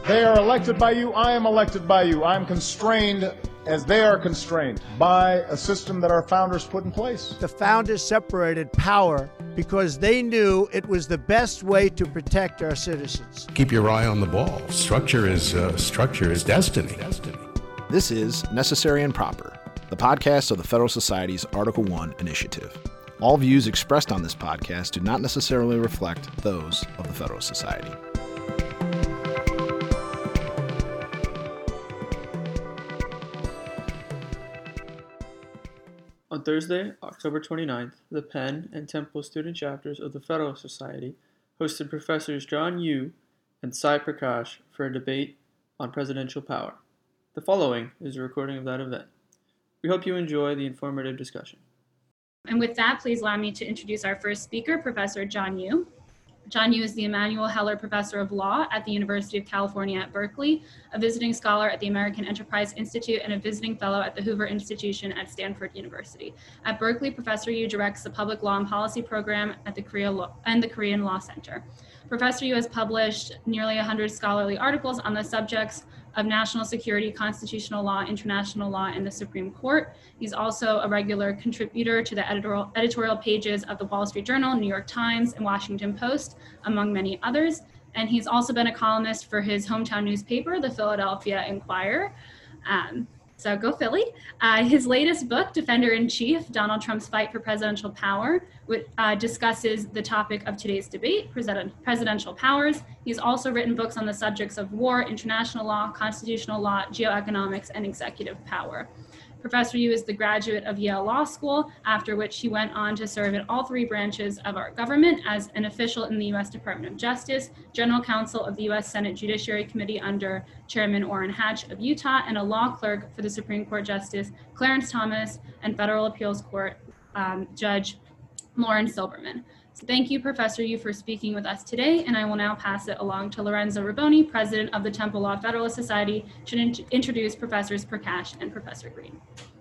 They are elected by you. I am elected by you. I am constrained as they are constrained by a system that our founders put in place. The founders separated power because they knew it was the best way to protect our citizens. Keep your eye on the ball. Structure is destiny. This is Necessary and Proper, the podcast of the Federal Society's Article 1 initiative. All views expressed on this podcast do not necessarily reflect those of the Federal Society. On Thursday, October 29th, the Penn and Temple student chapters of the Federal Society hosted Professors John Yoo and Sai Prakash for a debate on presidential power. The following is a recording of that event. We hope you enjoy the informative discussion. And with that, please allow me to introduce our first speaker, Professor John Yoo. John Yoo is the Emanuel Heller Professor of Law at the University of California at Berkeley, a visiting scholar at the American Enterprise Institute, and a visiting fellow at the Hoover Institution at Stanford University. At Berkeley, Professor Yoo directs the Public Law and Policy Program at the Korean Law Center. Professor Yoo has published nearly 100 scholarly articles on the subjects of national security, constitutional law, international law, and the Supreme Court. He's also a regular contributor to the editorial pages of the Wall Street Journal, New York Times, and Washington Post, among many others. And he's also been a columnist for his hometown newspaper, the Philadelphia Inquirer. So go Philly. His latest book, Defender-in-Chief, Donald Trump's Fight for Presidential Power, which discusses the topic of today's debate, presidential powers. He's also written books on the subjects of war, international law, constitutional law, geoeconomics, and executive power. Professor Yoo is the graduate of Yale Law School, after which he went on to serve in all three branches of our government as an official in the U.S. Department of Justice, general counsel of the U.S. Senate Judiciary Committee under Chairman Orrin Hatch of Utah, and a law clerk for the Supreme Court Justice Clarence Thomas and Federal Appeals Court Judge Lauren Silberman. So thank you, Professor Yoo, for speaking with us today, and I will now pass it along to Lorenzo Raboni, President of the Temple Law Federalist Society, to introduce Professors Prakash and Professor Green.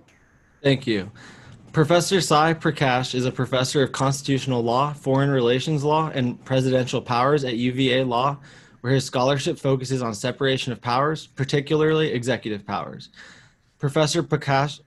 Thank you. Professor Sai Prakash is a professor of constitutional law, foreign relations law, and presidential powers at UVA Law, where his scholarship focuses on separation of powers, particularly executive powers. Professor Prakash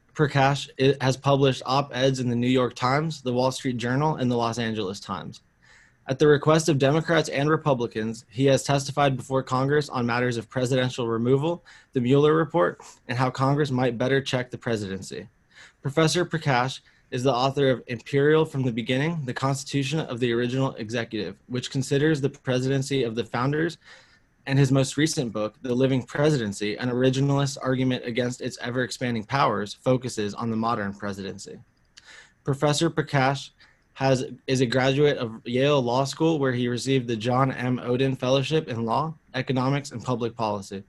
has published op-eds in the New York Times, the Wall Street Journal, and the Los Angeles Times. At the request of Democrats and Republicans, he has testified before Congress on matters of presidential removal, the Mueller report, and how Congress might better check the presidency. Professor Prakash is the author of Imperial from the Beginning, the Constitution of the Original Executive, which considers the presidency of the founders, and his most recent book, The Living Presidency, an originalist argument against its ever-expanding powers, focuses on the modern presidency. Professor Prakash is a graduate of Yale Law School, where he received the John M. Oden Fellowship in Law, Economics, and Public Policy.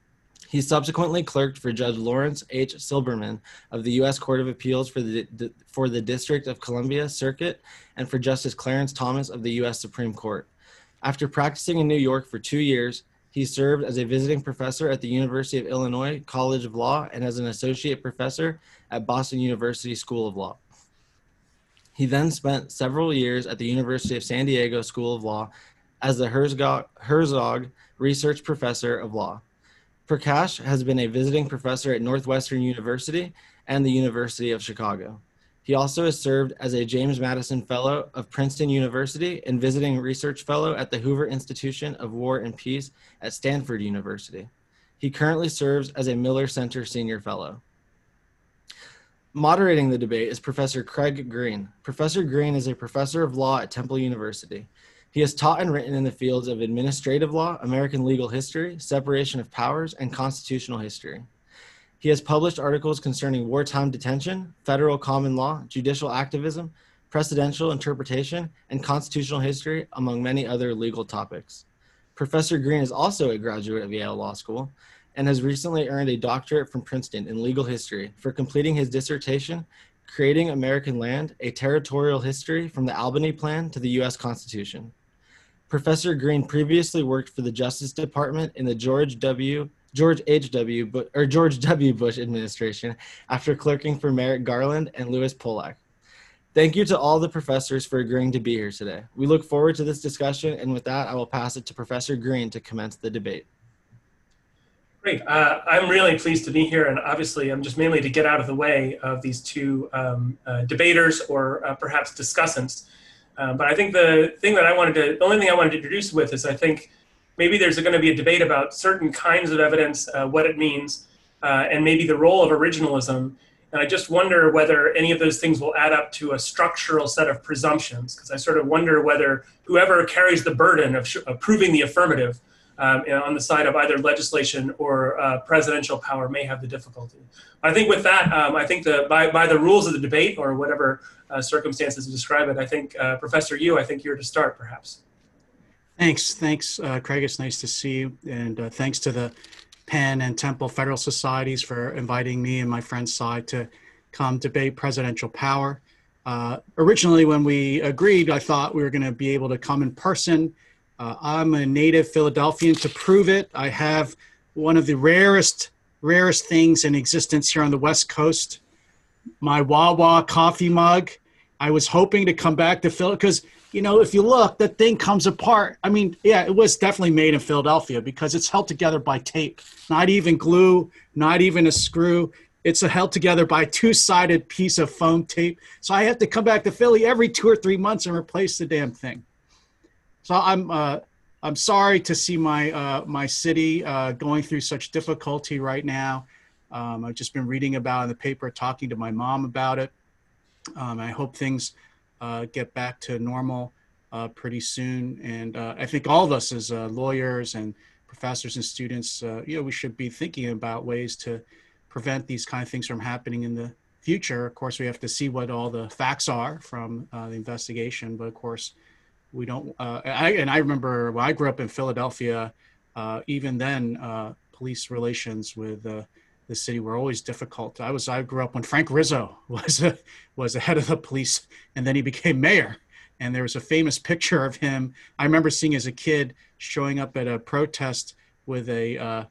He subsequently clerked for Judge Lawrence H. Silberman of the U.S. Court of Appeals for the District of Columbia Circuit and for Justice Clarence Thomas of the U.S. Supreme Court. After practicing in New York for 2 years, he served as a visiting professor at the University of Illinois College of Law and as an associate professor at Boston University School of Law. He then spent several years at the University of San Diego School of Law as the Herzog Research Professor of Law. Prakash has been a visiting professor at Northwestern University and the University of Chicago. He also has served as a James Madison Fellow of Princeton University and visiting research fellow at the Hoover Institution of War and Peace at Stanford University. He currently serves as a Miller Center Senior Fellow. Moderating the debate is Professor Craig Green. Professor Green is a professor of law at Temple University. He has taught and written in the fields of administrative law, American legal history, separation of powers, and constitutional history. He has published articles concerning wartime detention, federal common law, judicial activism, precedential interpretation, and constitutional history, among many other legal topics. Professor Green is also a graduate of Yale Law School and has recently earned a doctorate from Princeton in legal history for completing his dissertation, Creating American Land, a Territorial History from the Albany Plan to the U.S. Constitution. Professor Green previously worked for the Justice Department in the George W. Bush administration after clerking for Merrick Garland and Lewis Pollack. Thank you to all the professors for agreeing to be here today. We look forward to this discussion, and with that, I will pass it to Professor Green to commence the debate. Great. I'm really pleased to be here, and obviously I'm just mainly to get out of the way of these two debaters or perhaps discussants. But I think the only thing I wanted to introduce with is I think maybe there's going to be a debate about certain kinds of evidence, what it means, and maybe the role of originalism. And I just wonder whether any of those things will add up to a structural set of presumptions, because I sort of wonder whether whoever carries the burden of proving the affirmative on the side of either legislation or presidential power may have the difficulty. I think with that, I think by the rules of the debate or whatever circumstances to describe it, I think Professor Yu, I think you're to start perhaps. Thanks, Craig. It's nice to see you, and thanks to the Penn and Temple Federal Societies for inviting me and my friend Cy to come debate presidential power. Originally, when we agreed, I thought we were going to be able to come in person. I'm a native Philadelphian. To prove it, I have one of the rarest things in existence here on the West Coast, my Wawa coffee mug. I was hoping to come back to Philly because, if you look, that thing comes apart. I mean, yeah, it was definitely made in Philadelphia because it's held together by tape, not even glue, not even a screw. It's held together by a two-sided piece of foam tape. So I have to come back to Philly every 2 or 3 months and replace the damn thing. So I'm sorry to see my city going through such difficulty right now. I've just been reading about it in the paper, talking to my mom about it. I hope things get back to normal pretty soon. And I think all of us as lawyers and professors and students, we should be thinking about ways to prevent these kind of things from happening in the future. Of course, we have to see what all the facts are from the investigation, but of course, we don't. I remember when I grew up in Philadelphia, even then, police relations with the city were always difficult. I grew up when Frank Rizzo was the head of the police, and then he became mayor. And there was a famous picture of him. I remember seeing as a kid showing up at a protest with a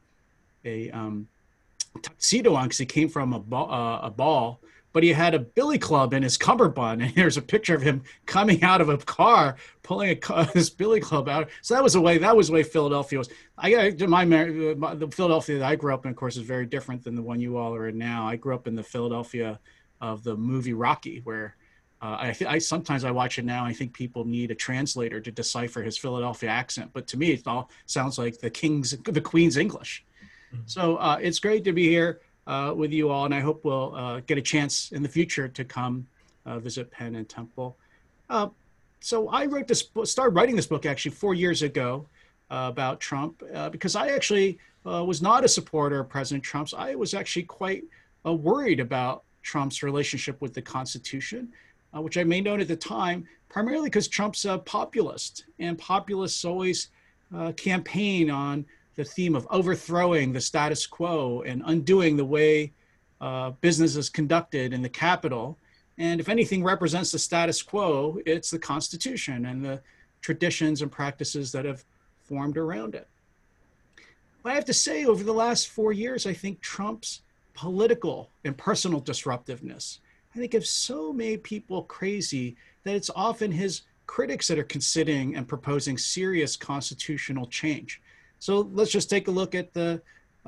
tuxedo on because he came from a ball. But he had a billy club in his cummerbund, and there's a picture of him coming out of a car, pulling this billy club out. So that was the way Philadelphia was. The Philadelphia that I grew up in, of course, is very different than the one you all are in now. I grew up in the Philadelphia of the movie Rocky, where I sometimes I watch it now. I think people need a translator to decipher his Philadelphia accent, but to me, it all sounds like the Queen's English. Mm-hmm. So it's great to be here with you all, and I hope we'll get a chance in the future to come visit Penn and Temple. So I started writing this book actually 4 years ago about Trump because I actually was not a supporter of President Trump's. I was actually quite worried about Trump's relationship with the Constitution, which I made known at the time, primarily because Trump's a populist, and populists always campaign on the theme of overthrowing the status quo and undoing the way business is conducted in the Capitol. And if anything represents the status quo, it's the Constitution and the traditions and practices that have formed around it. But I have to say, over the last 4 years, I think Trump's political and personal disruptiveness, I think, have so made people crazy that it's often his critics that are considering and proposing serious constitutional change. So let's just take a look at the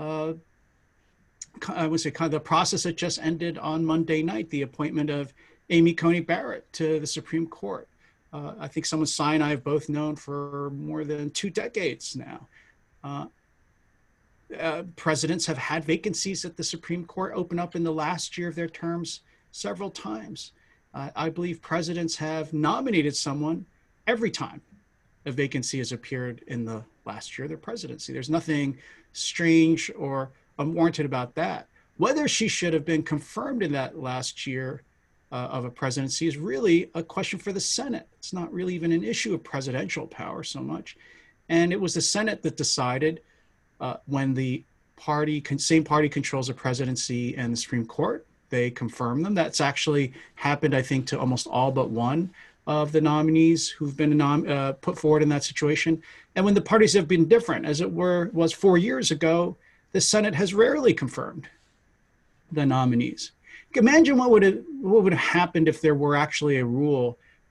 process that just ended on Monday night, the appointment of Amy Coney Barrett to the Supreme Court. I think someone Cy and I have both known for more than 2 decades now. Presidents have had vacancies at the Supreme Court open up in the last year of their terms several times. I believe presidents have nominated someone every time a vacancy has appeared in the last year of their presidency. There's nothing strange or unwarranted about that. Whether she should have been confirmed in that last year of a presidency is really a question for the Senate. It's not really even an issue of presidential power so much. And it was the Senate that decided when the same party controls the presidency and the Supreme Court, they confirm them. That's actually happened, I think, to almost all but one of the nominees who've been put forward in that situation. And when the parties have been different, as it was 4 years ago, the Senate has rarely confirmed the nominees. Imagine what would have happened if there were actually a rule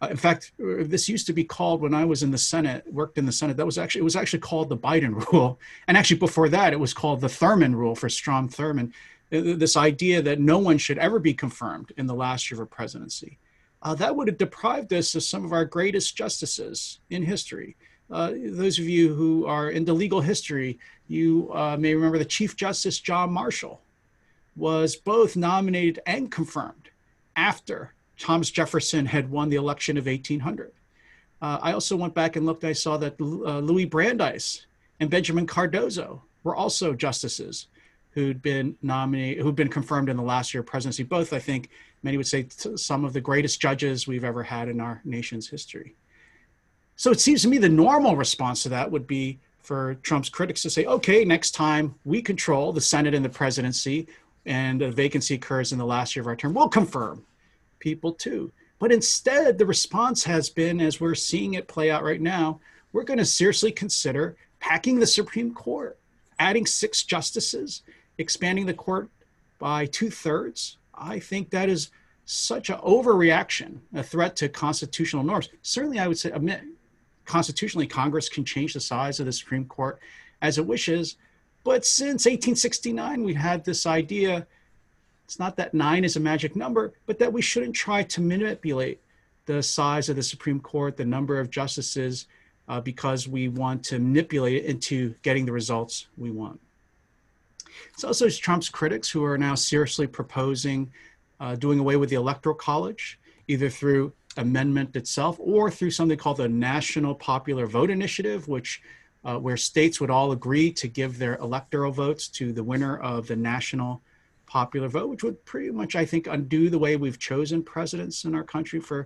In fact, this used to be called, when I was in the Senate, worked in the Senate, it was actually called the Biden rule. And actually before that, it was called the Thurmond rule for Strom Thurmond. This idea that no one should ever be confirmed in the last year of a presidency. That would have deprived us of some of our greatest justices in history. Those of you who are into legal history, you may remember the Chief Justice John Marshall was both nominated and confirmed after Thomas Jefferson had won the election of 1800. I also went back and looked, I saw that Louis Brandeis and Benjamin Cardozo were also justices who'd been nominated, who'd been confirmed in the last year of presidency. Both, I think, many would say some of the greatest judges we've ever had in our nation's history. So it seems to me the normal response to that would be for Trump's critics to say, okay, next time we control the Senate and the presidency and a vacancy occurs in the last year of our term, we'll confirm people too. But instead, the response has been, as we're seeing it play out right now, we're going to seriously consider packing the Supreme Court, adding 6 justices, expanding the court by 2/3. I think that is such an overreaction, a threat to constitutional norms. Certainly, I would say, constitutionally, Congress can change the size of the Supreme Court as it wishes. But since 1869, we had this idea, it's not that 9 is a magic number, but that we shouldn't try to manipulate the size of the Supreme Court, the number of justices, because we want to manipulate it into getting the results we want. It's also Trump's critics who are now seriously proposing doing away with the Electoral College, either through amendment itself or through something called the National Popular Vote Initiative, which where states would all agree to give their electoral votes to the winner of the national popular vote, which would pretty much, I think, undo the way we've chosen presidents in our country for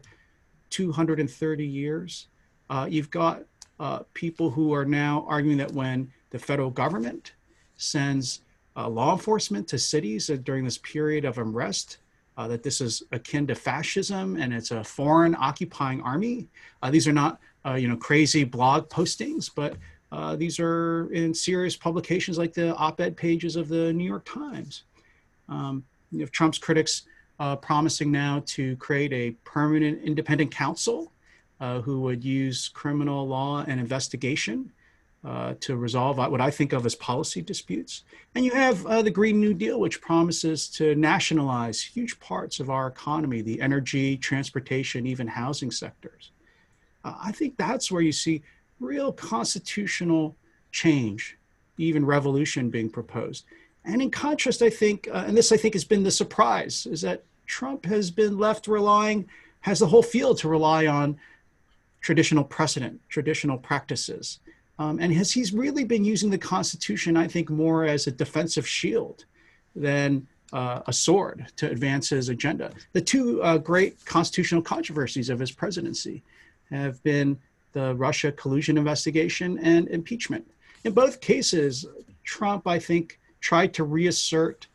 230 years. You've got people who are now arguing that when the federal government sends law enforcement to cities during this period of unrest, that this is akin to fascism and it's a foreign occupying army. These are not, crazy blog postings, but these are in serious publications like the op-ed pages of the New York Times. You have Trump's critics promising now to create a permanent independent counsel who would use criminal law and investigation to resolve what I think of as policy disputes. And you have the Green New Deal, which promises to nationalize huge parts of our economy, the energy, transportation, even housing sectors. I think that's where you see real constitutional change, even revolution being proposed. And in contrast, I think, and this I think has been the surprise, is that Trump has been left has the whole field to rely on traditional precedent, traditional practices. And he's really been using the Constitution, I think, more as a defensive shield than a sword to advance his agenda. The two great constitutional controversies of his presidency have been the Russia collusion investigation and impeachment. In both cases, Trump, I think, tried to reassert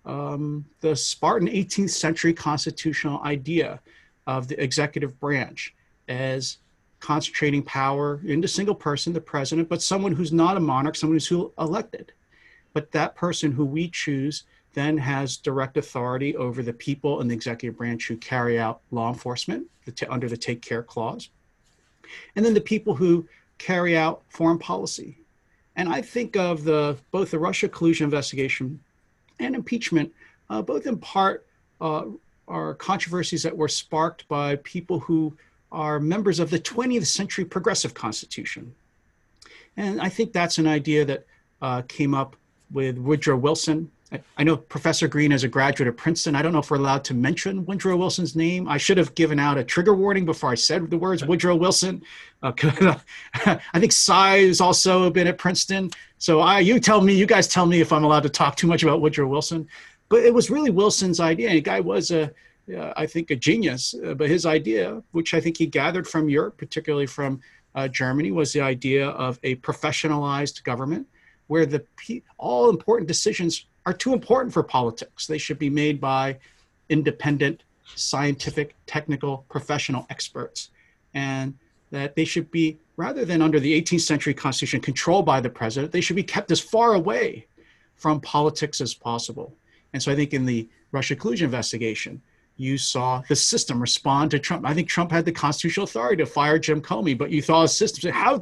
the Spartan 18th century constitutional idea of the executive branch as concentrating power into a single person, the president, but someone who's not a monarch, someone who's elected. But that person who we choose then has direct authority over the people in the executive branch who carry out law enforcement under the Take Care Clause. And then the people who carry out foreign policy. And I think of both the Russia collusion investigation and impeachment, both in part are controversies that were sparked by people who are members of the 20th century progressive constitution. And I think that's an idea that came up with Woodrow Wilson. I know Professor Green is a graduate of Princeton. I don't know if we're allowed to mention Woodrow Wilson's name. I should have given out a trigger warning before I said the words Woodrow Wilson. I think Cy has also been at Princeton. So you guys tell me if I'm allowed to talk too much about Woodrow Wilson. But it was really Wilson's idea. And the guy was, I think, a genius. But his idea, which I think he gathered from Europe, particularly from Germany, was the idea of a professionalized government where all important decisions are too important for politics. They should be made by independent, scientific, technical, professional experts. And that they should be, rather than under the 18th century constitution controlled by the president, they should be kept as far away from politics as possible. And so I think in the Russia collusion investigation, you saw the system respond to Trump. I think Trump had the constitutional authority to fire Jim Comey, but you saw a system say, how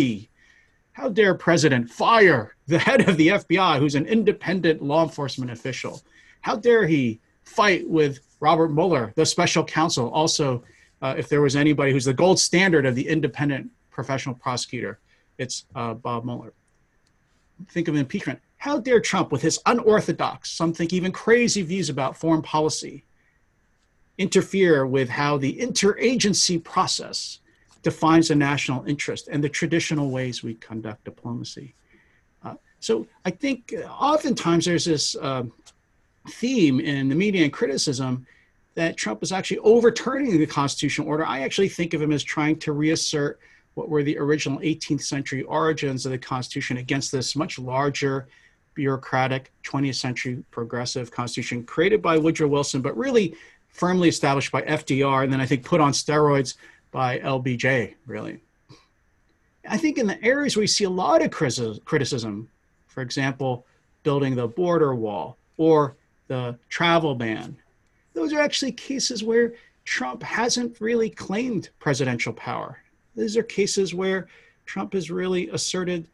dare President fire the head of the FBI, who's an independent law enforcement official? How dare he fight with Robert Mueller, the special counsel? Also, if there was anybody who's the gold standard of the independent professional prosecutor, it's Bob Mueller. Think of impeachment. How dare Trump, with his unorthodox, some think even crazy views about foreign policy, interfere with how the interagency process defines the national interest and the traditional ways we conduct diplomacy. So I think oftentimes there's this theme in the media and criticism that Trump is actually overturning the constitutional order. I actually think of him as trying to reassert what were the original 18th century origins of the Constitution against this much larger, bureaucratic, 20th century progressive Constitution created by Woodrow Wilson, but really firmly established by FDR, and then I think put on steroids by LBJ, really. I think in the areas where we see a lot of criticism, for example, building the border wall or the travel ban, those are actually cases where Trump hasn't really claimed presidential power. These are cases where Trump has really asserted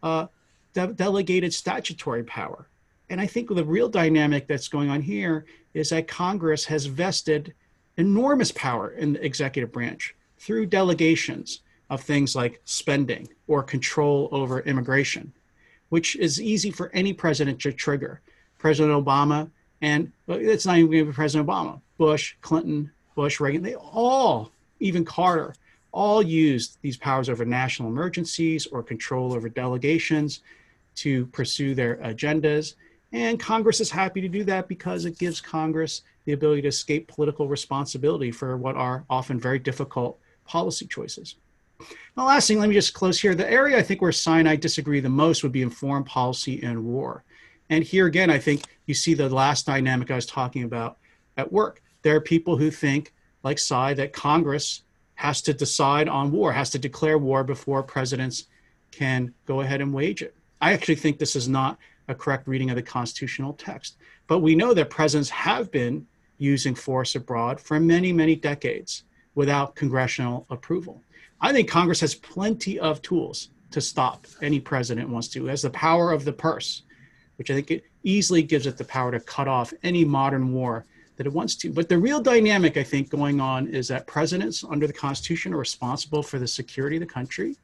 delegated statutory power. And I think the real dynamic that's going on here is that Congress has vested enormous power in the executive branch through delegations of things like spending or control over immigration, which is easy for any president to trigger. President Obama, and it's not even going to be President Obama, Bush, Clinton, Bush, Reagan, they all, even Carter, all used these powers over national emergencies or control over delegations to pursue their agendas. And Congress is happy to do that because it gives Congress the ability to escape political responsibility for what are often very difficult policy choices. The last thing, let me just close here. The area I think where Cy and I disagree the most would be in foreign policy and war. And here again, I think you see the last dynamic I was talking about at work. There are people who think, like Cy, that Congress has to decide on war, has to declare war before presidents can go ahead and wage it. I actually think this is not a correct reading of the constitutional text. But we know that presidents have been using force abroad for many, many decades without congressional approval. I think Congress has plenty of tools to stop any president wants to. It has the power of the purse, which I think it easily gives it the power to cut off any modern war that it wants to. But the real dynamic, I think, going on is that presidents under the Constitution are responsible for the security of the country.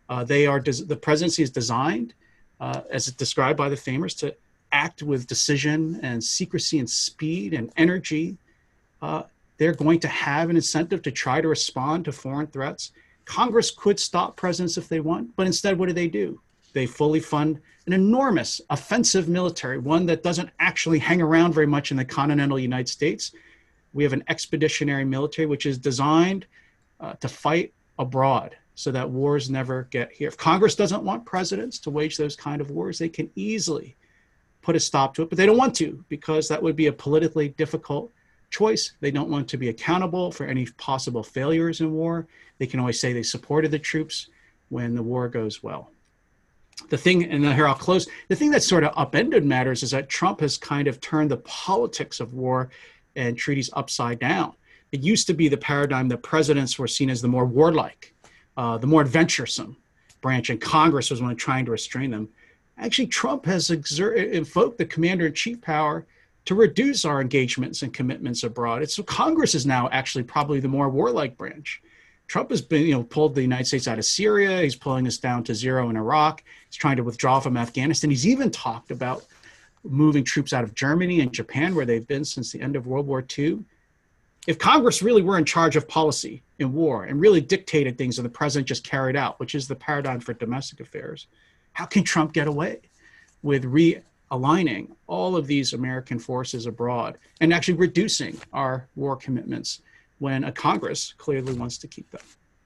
The presidency is designed, as described by the framers, to act with decision and secrecy and speed and energy. They're going to have an incentive to try to respond to foreign threats. Congress could stop presidents if they want, but instead, what do? They fully fund an enormous offensive military, one that doesn't actually hang around very much in the continental United States. We have an expeditionary military, which is designed to fight abroad so that wars never get here. If Congress doesn't want presidents to wage those kind of wars, they can easily put a stop to it, but they don't want to because that would be a politically difficult choice. They don't want to be accountable for any possible failures in war. They can always say they supported the troops when the war goes well. The thing, and here I'll close, the thing that sort of upended matters is that Trump has kind of turned the politics of war and treaties upside down. It used to be the paradigm that presidents were seen as the more warlike, the more adventuresome branch, and Congress was one trying to restrain them. Actually, Trump has invoked the commander-in-chief power to reduce our engagements and commitments abroad. So Congress is now actually probably the more warlike branch. Trump has been, pulled the United States out of Syria. He's pulling us down to zero in Iraq. He's trying to withdraw from Afghanistan. He's even talked about moving troops out of Germany and Japan, where they've been since the end of World War II. If Congress really were in charge of policy in war and really dictated things that the president just carried out, which is the paradigm for domestic affairs, how can Trump get away with realigning all of these American forces abroad and actually reducing our war commitments when a Congress clearly wants to keep them?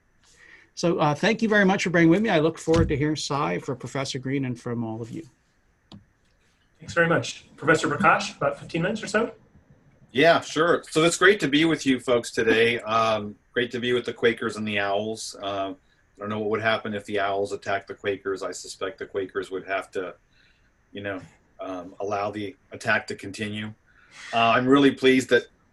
So thank you very much for being with me. I look forward to hearing Cy, for Professor Green, and from all of you. Thanks very much. Professor Prakash, about 15 minutes or so. Yeah, sure. So it's great to be with you folks today. Great to be with the Quakers and the Owls. I don't know what would happen if the Owls attacked the Quakers. I suspect the Quakers would have to, allow the attack to continue. I'm really pleased that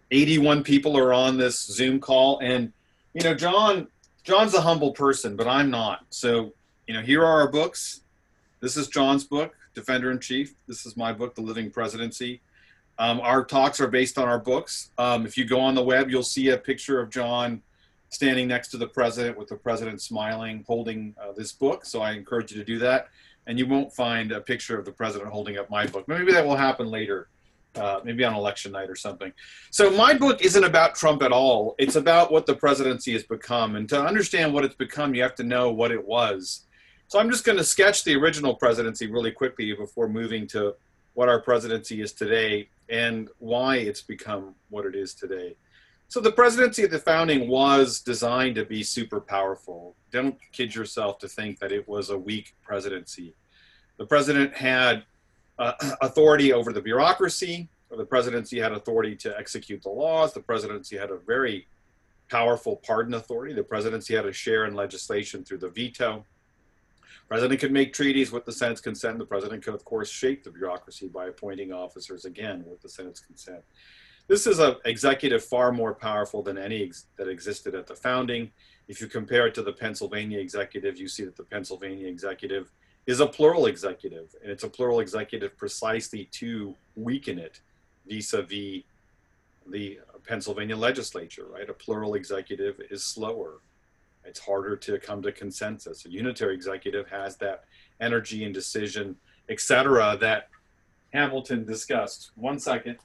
81 people are on this Zoom call, and you know, John's a humble person, but I'm not. So, you know, here are our books. This is John's book, Defender in Chief. This is my book, The Living Presidency. Our talks are based on our books. If you go on the web, you'll see a picture of John standing next to the president with the president smiling, holding this book. So I encourage you to do that. And you won't find a picture of the president holding up my book. Maybe that will happen later, maybe on election night or something. So my book isn't about Trump at all. It's about what the presidency has become. And to understand what it's become, you have to know what it was. So I'm just going to sketch the original presidency really quickly before moving to what our presidency is today and why it's become what it is today. So the presidency at the founding was designed to be super powerful. Don't kid yourself to think that it was a weak presidency. The president had authority over the bureaucracy. The presidency had authority to execute the laws. The presidency had a very powerful pardon authority. The presidency had a share in legislation through the veto. The president could make treaties with the Senate's consent. The president could, of course, shape the bureaucracy by appointing officers, again, with the Senate's consent. This is an executive far more powerful than any that existed at the founding. If you compare it to the Pennsylvania executive, you see that the Pennsylvania executive is a plural executive, and it's a plural executive precisely to weaken it vis-a-vis the Pennsylvania legislature, right? A plural executive is slower. It's harder to come to consensus. A unitary executive has that energy and decision, et cetera, that Hamilton discussed. 1 second.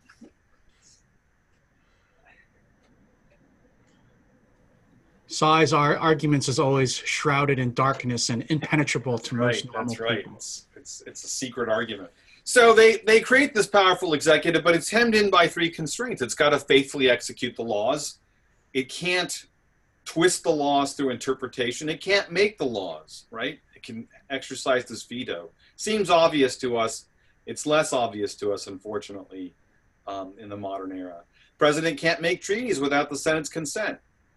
Cy's arguments is always shrouded in darkness and impenetrable to most normal That's right. people. It's a secret argument. So they create this powerful executive, but it's hemmed in by three constraints. It's got to faithfully execute the laws. It can't twist the laws through interpretation. It can't make the laws, right? It can exercise this veto. Seems obvious to us. It's less obvious to us, unfortunately, in the modern era. President can't make treaties without the Senate's consent.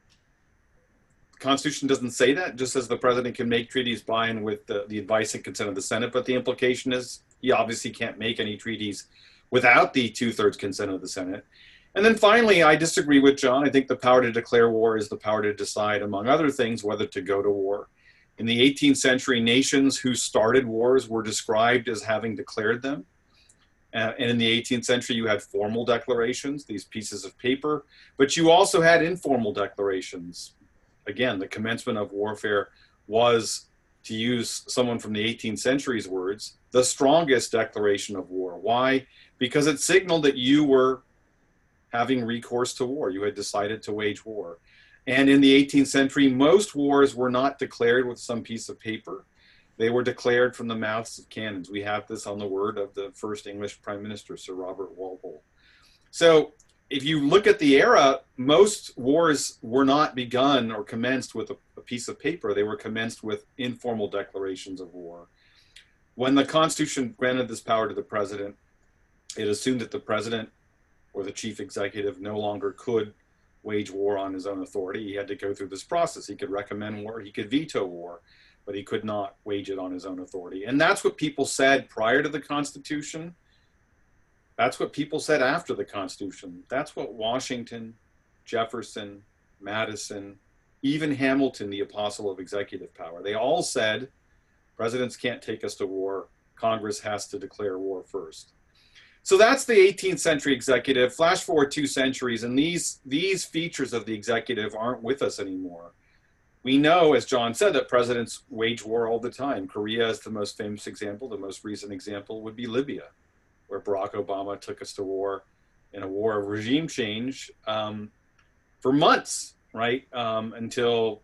The Constitution doesn't say that, just says the president can make treaties by and with the advice and consent of the Senate, but the implication is he obviously can't make any treaties without the 2/3 consent of the Senate. And then finally, I disagree with John. I think the power to declare war is the power to decide, among other things, whether to go to war. In the 18th century, nations who started wars were described as having declared them. And in the 18th century, you had formal declarations, these pieces of paper, but you also had informal declarations. Again, the commencement of warfare was, to use someone from the 18th century's words, the strongest declaration of war. Why? Because it signaled that you were having recourse to war. You had decided to wage war. And in the 18th century, most wars were not declared with some piece of paper. They were declared from the mouths of cannons. We have this on the word of the first English Prime Minister, Sir Robert Walpole. So if you look at the era, most wars were not begun or commenced with a piece of paper. They were commenced with informal declarations of war. When the Constitution granted this power to the president, it assumed that the president or the chief executive no longer could wage war on his own authority. He had to go through this process. He could recommend war, he could veto war, but he could not wage it on his own authority. And that's what people said prior to the Constitution. That's what people said after the Constitution. That's what Washington, Jefferson, Madison, even Hamilton, the apostle of executive power, they all said, presidents can't take us to war. Congress has to declare war first. So that's the 18th century executive. Flash forward 2 centuries, and these features of the executive aren't with us anymore. We know, as John said, that presidents wage war all the time. Korea is the most famous example. The most recent example would be Libya, where Barack Obama took us to war in a war of regime change for months, right? Until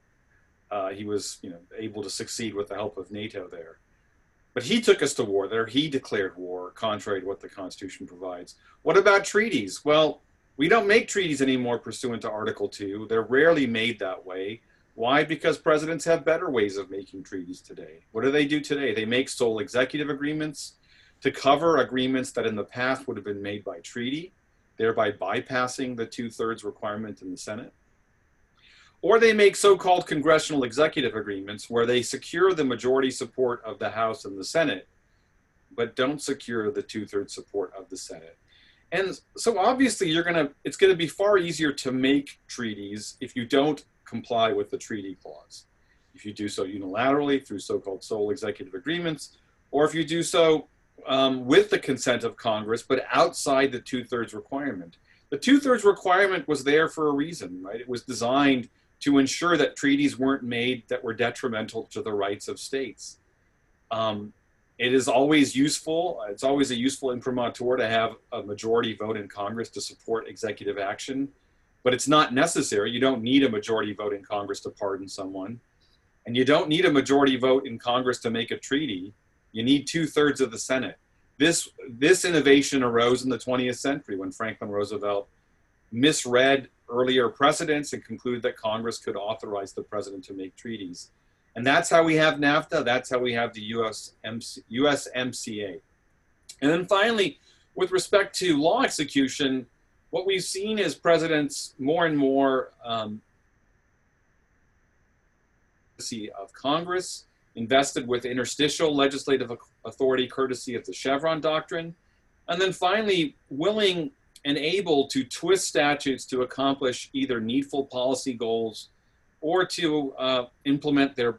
he was able to succeed with the help of NATO there. But he took us to war there. He declared war, contrary to what the Constitution provides. What about treaties? Well, we don't make treaties anymore pursuant to Article 2. They're rarely made that way. Why? Because presidents have better ways of making treaties today. What do they do today? They make sole executive agreements to cover agreements that in the past would have been made by treaty, thereby bypassing the 2/3 requirement in the Senate. Or they make so-called congressional executive agreements where they secure the majority support of the House and the Senate, but don't secure the 2/3 support of the Senate. And so obviously it's going to be far easier to make treaties if you don't comply with the treaty clause. If you do so unilaterally through so-called sole executive agreements, or if you do so with the consent of Congress, but outside the 2/3 requirement. The 2/3 requirement was there for a reason, right? It was designed to ensure that treaties weren't made that were detrimental to the rights of states. It is always useful. It's always a useful imprimatur to have a majority vote in Congress to support executive action, but it's not necessary. You don't need a majority vote in Congress to pardon someone, and you don't need a majority vote in Congress to make a treaty. You need 2/3 of the Senate. This innovation arose in the 20th century when Franklin Roosevelt misread earlier precedents and concluded that Congress could authorize the president to make treaties. And that's how we have NAFTA. That's how we have the USMCA. And then finally, with respect to law execution, what we've seen is presidents more and more of Congress, invested with interstitial legislative authority courtesy of the Chevron doctrine, and then finally willing and able to twist statutes to accomplish either needful policy goals or to implement their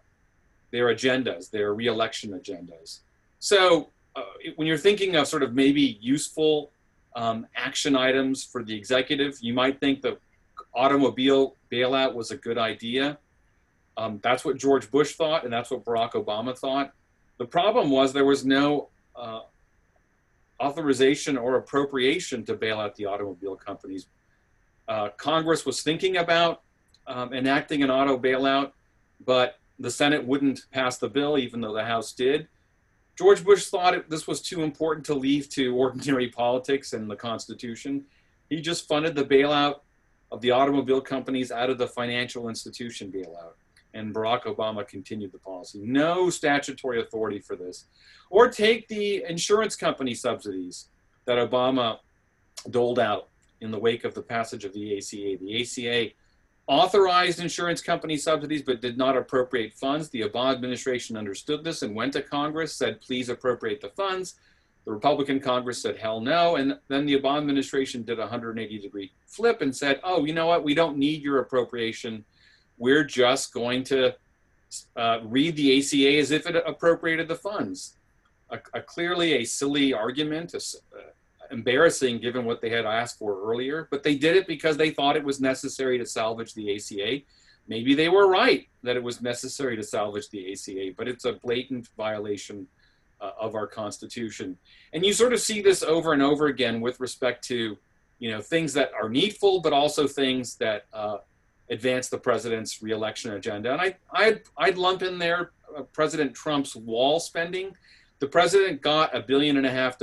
agendas, their re-election agendas. So when you're thinking of sort of maybe useful action items for the executive, you might think the automobile bailout was a good idea. That's what George Bush thought, and that's what Barack Obama thought. The problem was there was no authorization or appropriation to bail out the automobile companies. Congress was thinking about enacting an auto bailout, but the Senate wouldn't pass the bill, even though the House did. George Bush thought this was too important to leave to ordinary politics and the Constitution. He just funded the bailout of the automobile companies out of the financial institution bailout. And Barack Obama continued the policy. No statutory authority for this. Or take the insurance company subsidies that Obama doled out in the wake of the passage of the ACA. The ACA authorized insurance company subsidies but did not appropriate funds. The Obama administration understood this and went to Congress, said, please appropriate the funds. The Republican Congress said, hell no. And then the Obama administration did a 180-degree flip and said, oh, you know what? We don't need your appropriation. We're just going to read the ACA as if it appropriated the funds. Clearly a silly argument, embarrassing given what they had asked for earlier, but they did it because they thought it was necessary to salvage the ACA. Maybe they were right that it was necessary to salvage the ACA, but it's a blatant violation of our Constitution. And you sort of see this over and over again with respect to, things that are needful, but also things that advance the president's reelection agenda. And I'd lump in there President Trump's wall spending. The president got $1.5 billion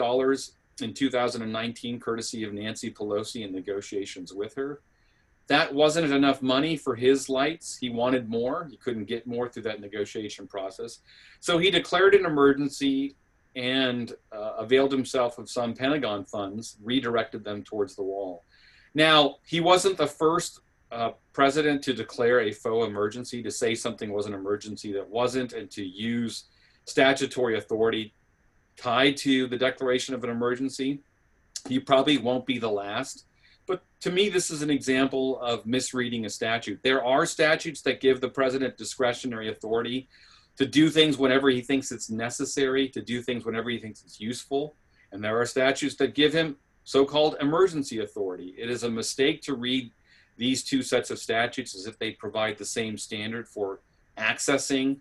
in 2019, courtesy of Nancy Pelosi in negotiations with her. That wasn't enough money for his lights. He wanted more. He couldn't get more through that negotiation process. So he declared an emergency and availed himself of some Pentagon funds, redirected them towards the wall. Now, he wasn't the first president to declare a faux emergency, to say something was an emergency that wasn't, and to use statutory authority tied to the declaration of an emergency. He probably won't be the last. But to me, this is an example of misreading a statute. There are statutes that give the president discretionary authority to do things whenever he thinks it's necessary, to do things whenever he thinks it's useful. And there are statutes that give him so-called emergency authority. It is a mistake to read these two sets of statutes as if they provide the same standard for accessing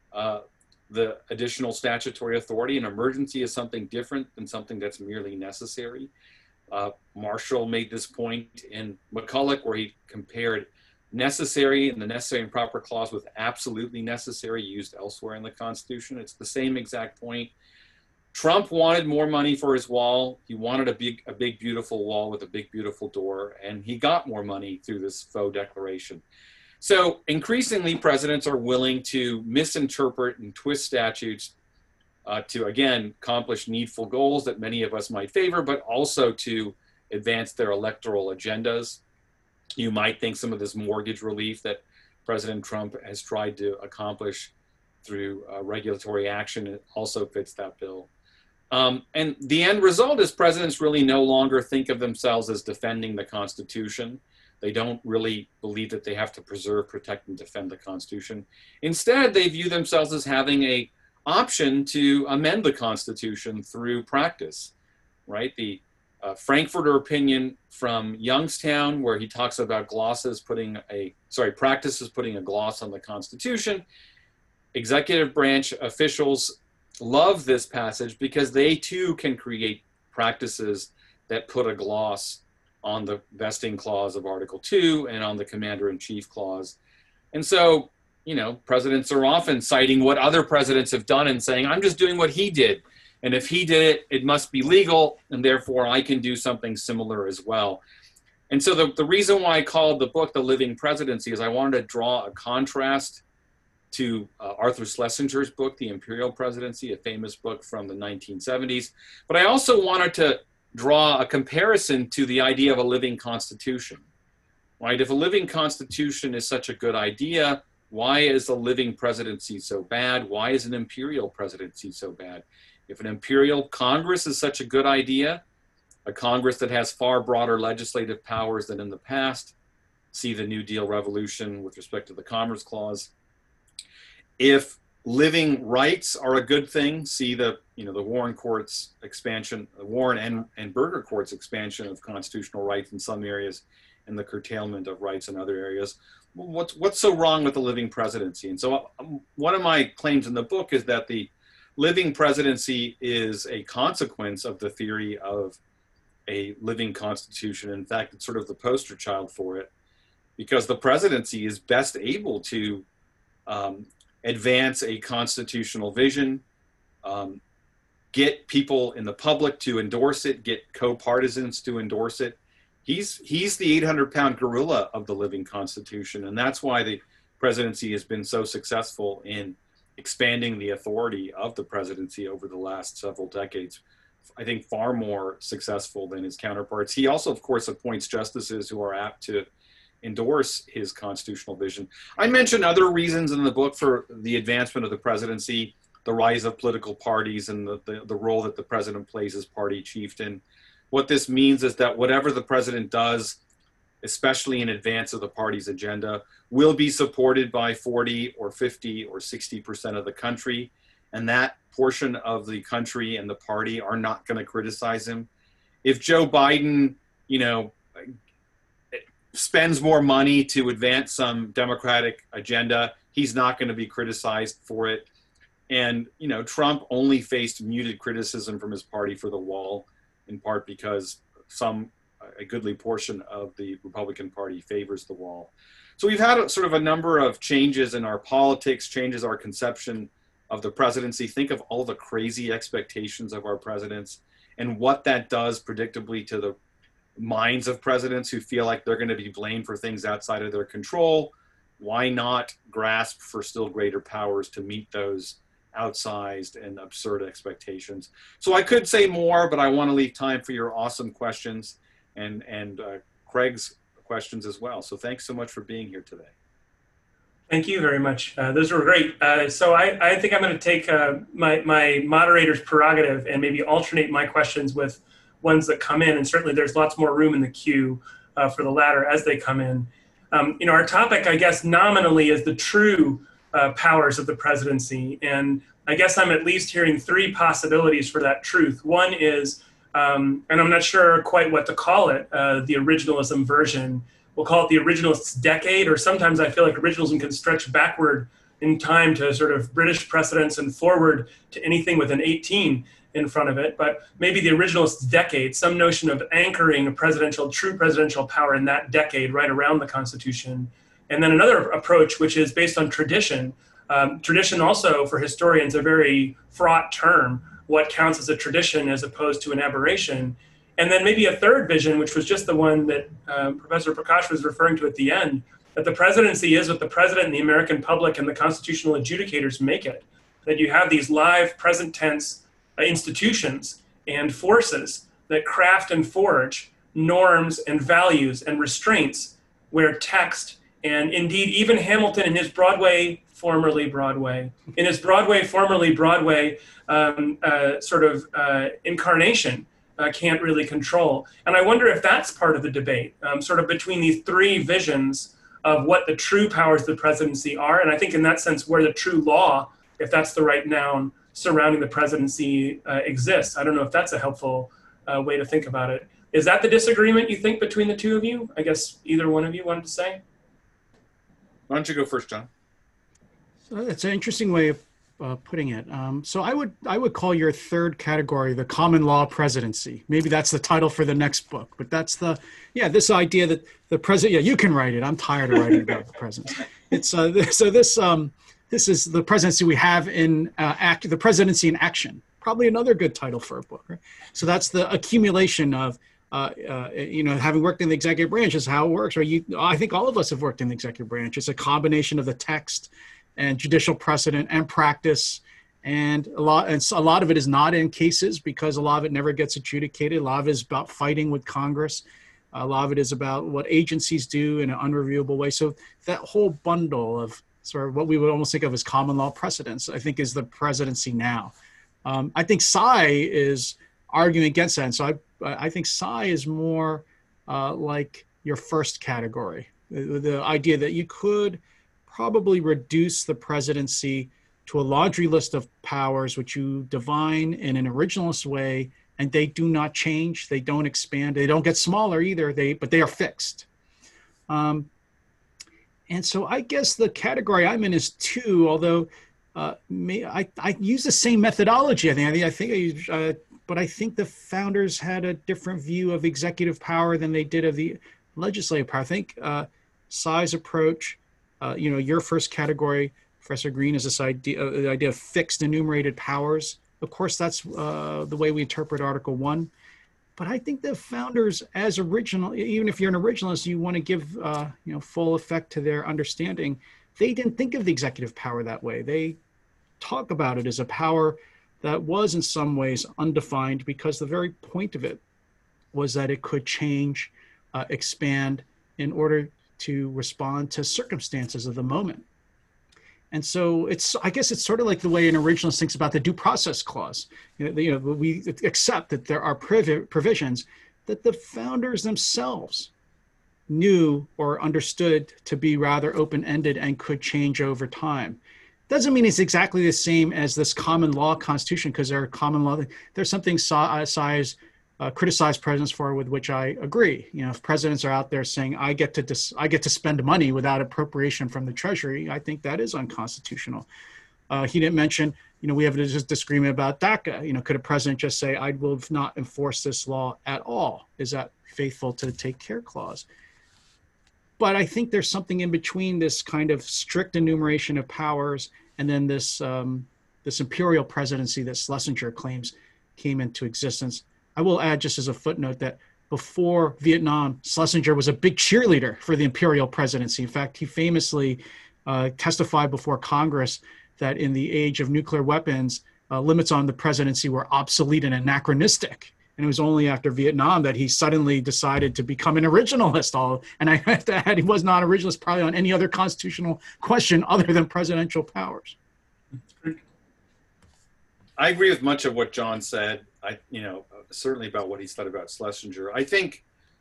the additional statutory authority. An emergency is something different than something that's merely necessary. Marshall made this point in McCulloch, where he compared necessary and the necessary and proper clause with absolutely necessary, used elsewhere in the Constitution. It's the same exact point. Trump wanted more money for his wall. He wanted a big, beautiful wall with a big, beautiful door, and he got more money through this faux declaration. So increasingly, presidents are willing to misinterpret and twist statutes to, again, accomplish needful goals that many of us might favor, but also to advance their electoral agendas. You might think some of this mortgage relief that President Trump has tried to accomplish through regulatory action also fits that bill. And the end result is presidents really no longer think of themselves as defending the Constitution. They don't really believe that they have to preserve, protect, and defend the Constitution. Instead, they view themselves as having an option to amend the Constitution through practice, right? The Frankfurter opinion from Youngstown, where he talks about practices putting a gloss on the Constitution. Executive branch officials love this passage because they too can create practices that put a gloss on the vesting clause of Article 2 and on the commander-in-chief clause. And so, presidents are often citing what other presidents have done and saying, I'm just doing what he did. And if he did it, it must be legal, and therefore I can do something similar as well. And so the reason why I called the book The Living Presidency is I wanted to draw a contrast to Arthur Schlesinger's book, The Imperial Presidency, a famous book from the 1970s. But I also wanted to draw a comparison to the idea of a living constitution, right? If a living constitution is such a good idea, why is a living presidency so bad? Why is an imperial presidency so bad? If an imperial Congress is such a good idea, a Congress that has far broader legislative powers than in the past, see the New Deal revolution with respect to the Commerce Clause. If living rights are a good thing, see the Warren Court's expansion, the Warren and Burger Court's expansion of constitutional rights in some areas and the curtailment of rights in other areas. What's so wrong with the living presidency? And so one of my claims in the book is that the living presidency is a consequence of the theory of a living constitution. In fact, it's sort of the poster child for it, because the presidency is best able to advance a constitutional vision, get people in the public to endorse it, get co-partisans to endorse it. He's the 800-pound gorilla of the living constitution, and that's why the presidency has been so successful in expanding the authority of the presidency over the last several decades. I think far more successful than his counterparts. He also, of course, appoints justices who are apt to endorse his constitutional vision. I mention other reasons in the book for the advancement of the presidency, the rise of political parties and the role that the president plays as party chieftain. What this means is that whatever the president does, especially in advance of the party's agenda, will be supported by 40 or 50 or 60% of the country. And that portion of the country and the party are not going to criticize him. If Joe Biden, spends more money to advance some Democratic agenda, he's not going to be criticized for it. And, Trump only faced muted criticism from his party for the wall, in part because a goodly portion of the Republican Party favors the wall. So we've had sort of a number of changes in our politics, changes our conception of the presidency. Think of all the crazy expectations of our presidents and what that does predictably to the minds of presidents who feel like they're going to be blamed for things outside of their control. Why not grasp for still greater powers to meet those outsized and absurd expectations? So I could say more, but I want to leave time for your awesome questions and Craig's questions as well. So thanks so much for being here today. Thank you very much. Those were great. So I think I'm going to take my moderator's prerogative and maybe alternate my questions with ones that come in. And certainly there's lots more room in the queue for the latter as they come in. Our topic, I guess, nominally is the true powers of the presidency. And I guess I'm at least hearing three possibilities for that truth. One is, and I'm not sure quite what to call it, the originalism version. We'll call it the originalists' decade, or sometimes I feel like originalism can stretch backward in time to sort of British precedents and forward to anything with an 18 in front of it. But maybe the originalists' decade, some notion of anchoring a true presidential power in that decade right around the Constitution. And then another approach, which is based on tradition. Tradition also, for historians, a very fraught term. What counts as a tradition as opposed to an aberration? And then maybe a third vision, which was just the one that Professor Prakash was referring to at the end, that the presidency is what the president and the American public and the constitutional adjudicators make it. That you have these live, present tense institutions and forces that craft and forge norms and values and restraints where text and indeed even Hamilton in his Broadway formerly Broadway, in its Broadway, formerly Broadway incarnation, can't really control. And I wonder if that's part of the debate, sort of between these three visions of what the true powers of the presidency are. And I think in that sense, where the true law, if that's the right noun, surrounding the presidency exists. I don't know if that's a helpful way to think about it. Is that the disagreement, you think, between the two of you? I guess either one of you wanted to say? Why don't you go first, John? So that's an interesting way of putting it. So I would call your third category the common law presidency. Maybe that's the title for the next book. But that's this idea that the president. Yeah, you can write it. I'm tired of writing about the presidency. It's this is the presidency we have in the presidency in action. Probably another good title for a book. Right? So that's the accumulation of. Having worked in the executive branch is how it works. Right? I think all of us have worked in the executive branch. It's a combination of the text and judicial precedent and practice, and a lot of it is not in cases because a lot of it never gets adjudicated. A lot of it is about fighting with Congress. A lot of it is about what agencies do in an unreviewable way. So that whole bundle of sort of what we would almost think of as common law precedents, I think, is the presidency now. I think Sy is arguing against that, and so I think Sy is more like your first category, the idea that you could probably reduce the presidency to a laundry list of powers which you define in an originalist way, and they do not change, they don't expand, they don't get smaller either, but they are fixed. And so I guess the category I'm in is 2, although I use the same methodology. But I think the founders had a different view of executive power than they did of the legislative power. I think Sy's approach, your first category, Professor Green, is the idea of fixed enumerated powers. Of course, that's the way we interpret Article 1. But I think the founders, as original, even if you're an originalist, you want to give full effect to their understanding. They didn't think of the executive power that way. They talk about it as a power that was in some ways undefined because the very point of it was that it could change, expand in order to respond to circumstances of the moment. And so I guess it's sort of like the way an originalist thinks about the due process clause. We accept that there are provisions that the founders themselves knew or understood to be rather open-ended and could change over time. Doesn't mean it's exactly the same as this common law constitution, because there are common law. There's something Sy's criticized presidents for, with which I agree. If presidents are out there saying, I get to spend money without appropriation from the Treasury, I think that is unconstitutional. He didn't mention, we have this disagreement about DACA. Could a president just say, I will not enforce this law at all? Is that faithful to the take care clause? But I think there's something in between this kind of strict enumeration of powers and then this imperial presidency that Schlesinger claims came into existence. I will add, just as a footnote, that before Vietnam, Schlesinger was a big cheerleader for the imperial presidency. In fact, he famously testified before Congress that in the age of nuclear weapons, limits on the presidency were obsolete and anachronistic. And it was only after Vietnam that he suddenly decided to become an originalist. And I have to add, he was not an originalist probably on any other constitutional question other than presidential powers. I agree with much of what John said. Certainly about what he said about Schlesinger. I think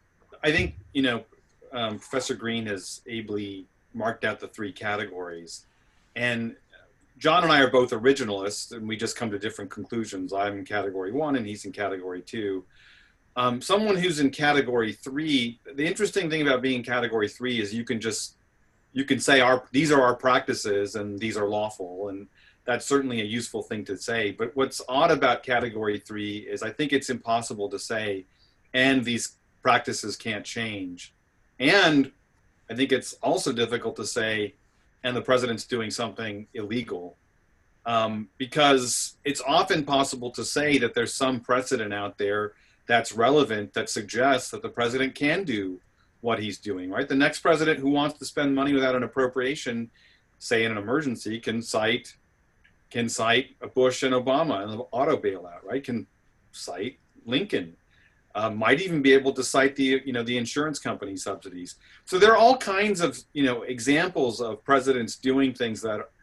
Professor Green has ably marked out the 3 categories, and John and I are both originalists, and we just come to different conclusions. I'm in category 1 and he's in category 2. Someone who's in category 3, the interesting thing about being in category 3 is you can say these are our practices and these are lawful, and that's certainly a useful thing to say. But what's odd about category 3 is I think it's impossible to say, and these practices can't change. And I think it's also difficult to say, and the president's doing something illegal, because it's often possible to say that there's some precedent out there that's relevant that suggests that the president can do what he's doing, right? The next president who wants to spend money without an appropriation, say in an emergency, can cite Bush and Obama and the auto bailout, right? Can cite Lincoln. Might even be able to cite the insurance company subsidies. So there are all kinds of examples of presidents doing things that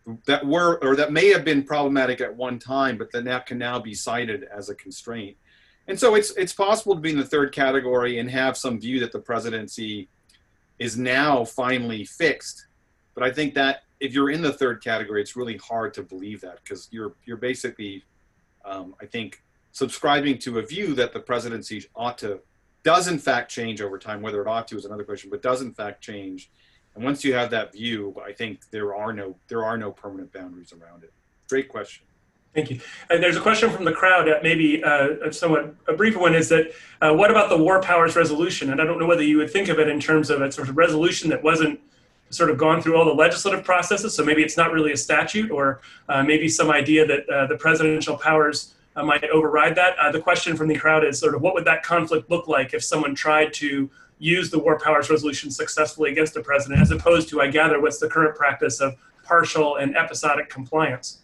that may have been problematic at one time, but that can now be cited as a constraint. And so it's possible to be in the third category and have some view that the presidency is now finally fixed. But I think that if you're in the third category, it's really hard to believe that, because you're basically, I think, subscribing to a view that the presidency does in fact change over time. Whether it ought to is another question, but does in fact change. And once you have that view, I think there are no permanent boundaries around it. Great question. Thank you. And there's a question from the crowd, maybe a somewhat a brief one, is that what about the War Powers Resolution? And I don't know whether you would think of it in terms of a sort of resolution that wasn't sort of gone through all the legislative processes. So maybe it's not really a statute, or maybe some idea that the presidential powers might override that. The question from the crowd is sort of, what would that conflict look like if someone tried to use the War Powers Resolution successfully against the president, as opposed to, I gather, what's the current practice of partial and episodic compliance?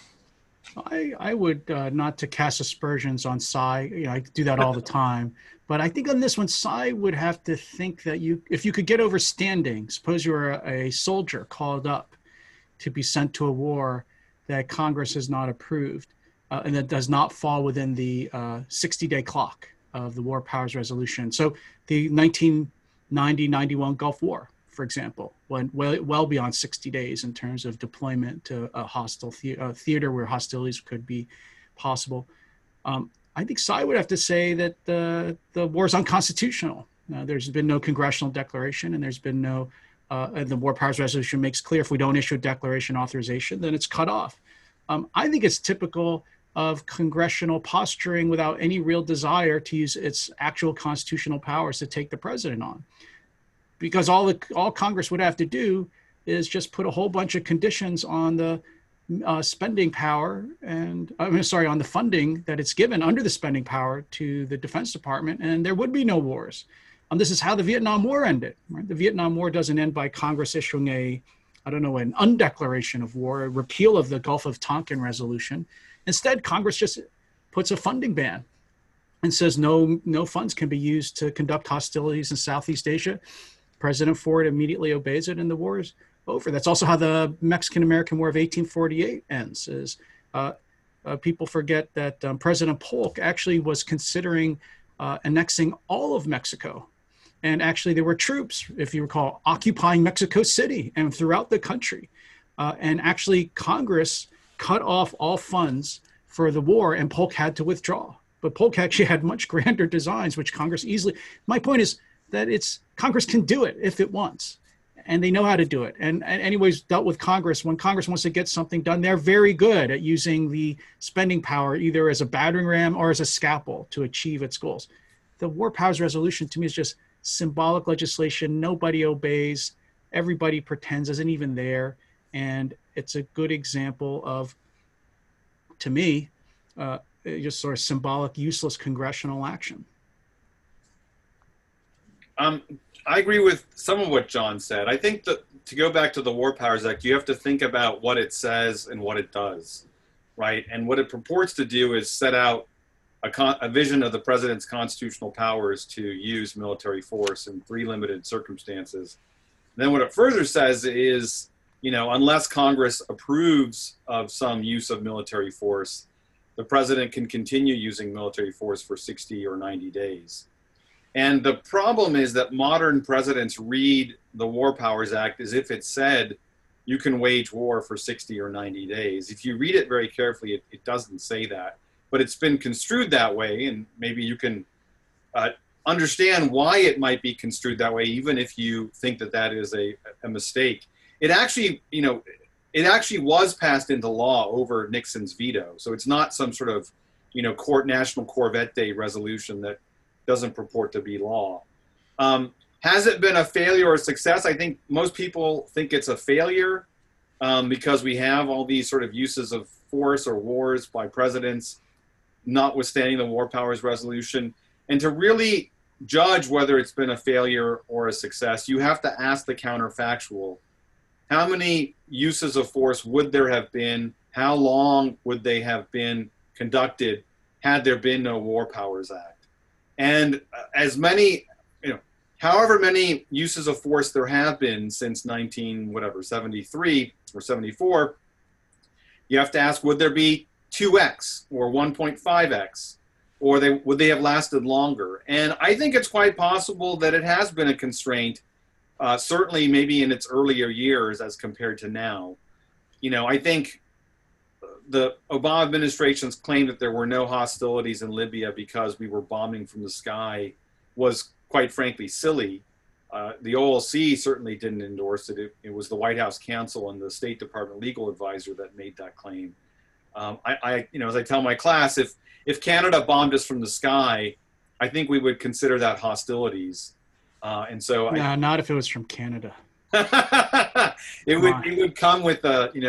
I would, not to cast aspersions on Cy, I do that all the time, but I think on this one, Cy would have to think that if you could get over standing, suppose you were a soldier called up to be sent to a war that Congress has not approved, and that does not fall within the 60-day clock of the War Powers Resolution. So the 1990-91 Gulf War, for example, went well beyond 60 days in terms of deployment to a hostile theater where hostilities could be possible. I think Cy would have to say that the war is unconstitutional. There's been no congressional declaration, and there's been no, the War Powers Resolution makes clear if we don't issue a declaration authorization, then it's cut off. I think it's typical of congressional posturing without any real desire to use its actual constitutional powers to take the president on. Because all Congress would have to do is just put a whole bunch of conditions on the spending power and, on the funding that it's given under the spending power to the Defense Department, and there would be no wars. This is how the Vietnam War ended, right? The Vietnam War doesn't end by Congress issuing an undeclaration of war, a repeal of the Gulf of Tonkin resolution. Instead, Congress just puts a funding ban and says no funds can be used to conduct hostilities in Southeast Asia. President Ford immediately obeys it, and the war is over. That's also how the Mexican-American War of 1848 ends. People forget that President Polk actually was considering annexing all of Mexico. And actually there were troops, if you recall, occupying Mexico City and throughout the country. And actually Congress cut off all funds for the war, and Polk had to withdraw. But Polk actually had much grander designs, which Congress easily, my point is that Congress can do it if it wants, and they know how to do it. And anyways, dealt with Congress, when Congress wants to get something done, they're very good at using the spending power either as a battering ram or as a scalpel to achieve its goals. The War Powers Resolution to me is just symbolic legislation. Nobody obeys. Everybody pretends isn't even there. And it's a good example of, to me, just sort of symbolic, useless congressional action. I agree with some of what John said. I think that to go back to the War Powers Act, you have to think about what it says and what it does, right? And what it purports to do is set out a vision of the president's constitutional powers to use military force in 3 limited circumstances. And then what it further says is, unless Congress approves of some use of military force, the president can continue using military force for 60 or 90 days. And the problem is that modern presidents read the War Powers Act as if it said you can wage war for 60 or 90 days. If you read it very carefully, it doesn't say that. But it's been construed that way, and maybe you can understand why it might be construed that way, even if you think that that is a mistake. It actually, it actually was passed into law over Nixon's veto. So it's not some sort of, National Corvette Day resolution that doesn't purport to be law. Has it been a failure or a success? I think most people think it's a failure because we have all these sort of uses of force or wars by presidents, notwithstanding the War Powers Resolution. And to really judge whether it's been a failure or a success, you have to ask the counterfactual. How many uses of force would there have been? How long would they have been conducted had there been no War Powers Act? And however many uses of force there have been since 73 or 74, You have to ask, would there be 2x or 1.5x, or would they have lasted longer? And I think it's quite possible that it has been a constraint, certainly maybe in its earlier years as compared to now. I think the Obama administration's claim that there were no hostilities in Libya because we were bombing from the sky was quite frankly silly. The OLC certainly didn't endorse it. It was the White House counsel and the State Department legal advisor that made that claim. As I tell my class, if Canada bombed us from the sky, I think we would consider that hostilities. Not if it was from Canada. It would come with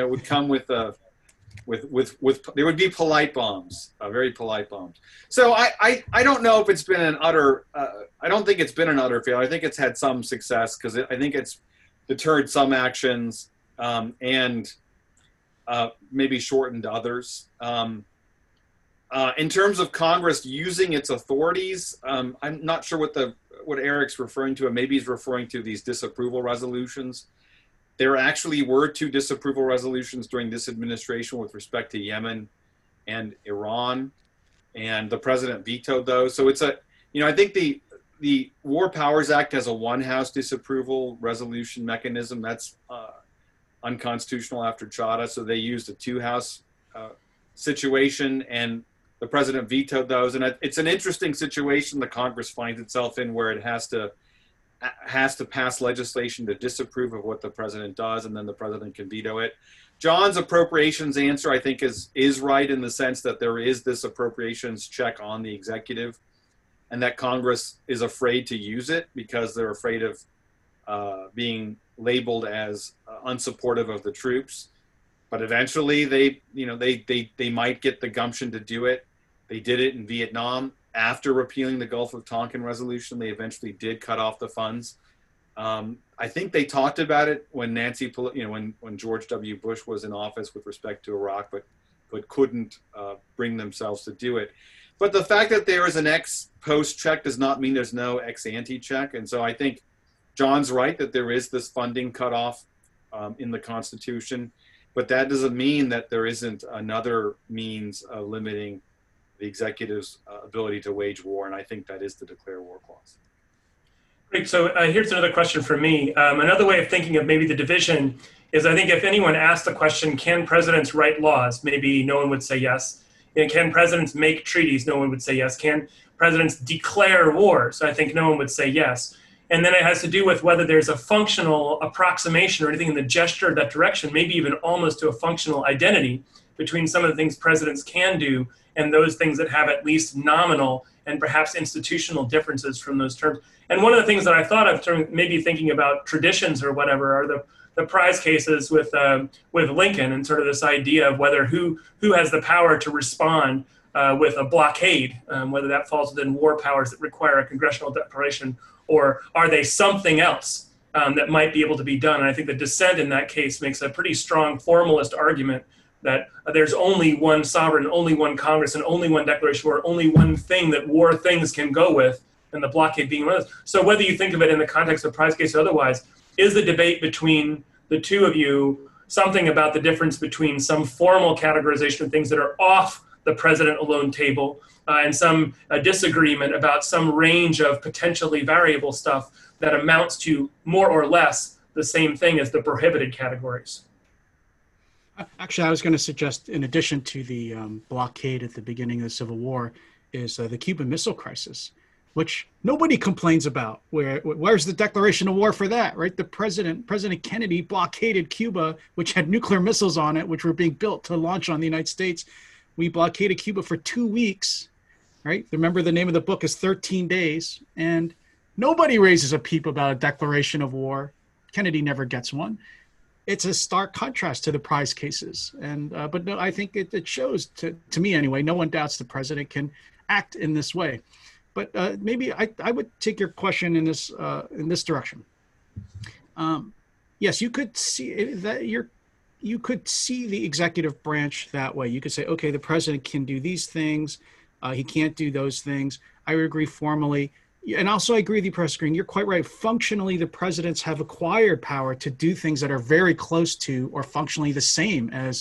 there would be polite bombs, very polite bombs. So I don't know if it's been an utter. I don't think it's been an utter failure. I think it's had some success because I think it's deterred some actions and maybe shortened others. In terms of Congress using its authorities, I'm not sure what Eric's referring to, and maybe he's referring to these disapproval resolutions. There actually were 2 disapproval resolutions during this administration with respect to Yemen and Iran, and the president vetoed those. So it's I think the War Powers Act has a one-house disapproval resolution mechanism. That's unconstitutional after Chadha, so they used a 2-house situation, and the president vetoed those. And it's an interesting situation the Congress finds itself in, where it has to pass legislation to disapprove of what the president does, and then the president can veto it. John's appropriations answer, I think, is right in the sense that there is this appropriations check on the executive, and that Congress is afraid to use it because they're afraid of being labeled as unsupportive of the troops. But eventually they might get the gumption to do it. They did it in Vietnam. After repealing the Gulf of Tonkin resolution, they eventually did cut off the funds. I think they talked about it when when George W. Bush was in office with respect to Iraq, but couldn't bring themselves to do it. But the fact that there is an ex-post check does not mean there's no ex-ante check. And so I think John's right that there is this funding cutoff in the Constitution, but that doesn't mean that there isn't another means of limiting the executive's ability to wage war, and I think that is the declare war clause. Great. So here's another question for me. Another way of thinking of maybe the division is, I think if anyone asked the question, can presidents write laws? Maybe no one would say yes. And can presidents make treaties? No one would say yes. Can presidents declare wars? I think no one would say yes. And then it has to do with whether there's a functional approximation or anything in the gesture of that direction, maybe even almost to a functional identity between some of the things presidents can do and those things that have at least nominal and perhaps institutional differences from those terms. And one of the things that I thought of, maybe thinking about traditions or whatever, are the prize cases with Lincoln, and sort of this idea of whether who has the power to respond with a blockade, whether that falls within war powers that require a congressional declaration, or are they something else that might be able to be done. And I think the dissent in that case makes a pretty strong formalist argument that there's only one sovereign, only one Congress, and only one declaration, or only one thing that war things can go with, and the blockade being one of those. So whether you think of it in the context of prize case or otherwise, is the debate between the two of you something about the difference between some formal categorization of things that are off the president alone table and some disagreement about some range of potentially variable stuff that amounts to more or less the same thing as the prohibited categories? Actually, I was going to suggest, in addition to the blockade at the beginning of the Civil War, is the Cuban Missile Crisis, which nobody complains about. Where's the declaration of war for that, right? President Kennedy blockaded Cuba, which had nuclear missiles on it, which were being built to launch on the United States. We blockaded Cuba for 2 weeks, right? Remember, the name of the book is 13 Days, and nobody raises a peep about a declaration of war. Kennedy never gets one. It's a stark contrast to the prize cases. And but no, I think it shows, to me anyway, no one doubts the president can act in this way. But maybe I would take your question in this direction. Yes, you could see that you could see the executive branch that way. You could say, okay, the president can do these things. He can't do those things. I would agree formally. And also, I agree with you, Professor Green. You're quite right. Functionally, the presidents have acquired power to do things that are very close to or functionally the same as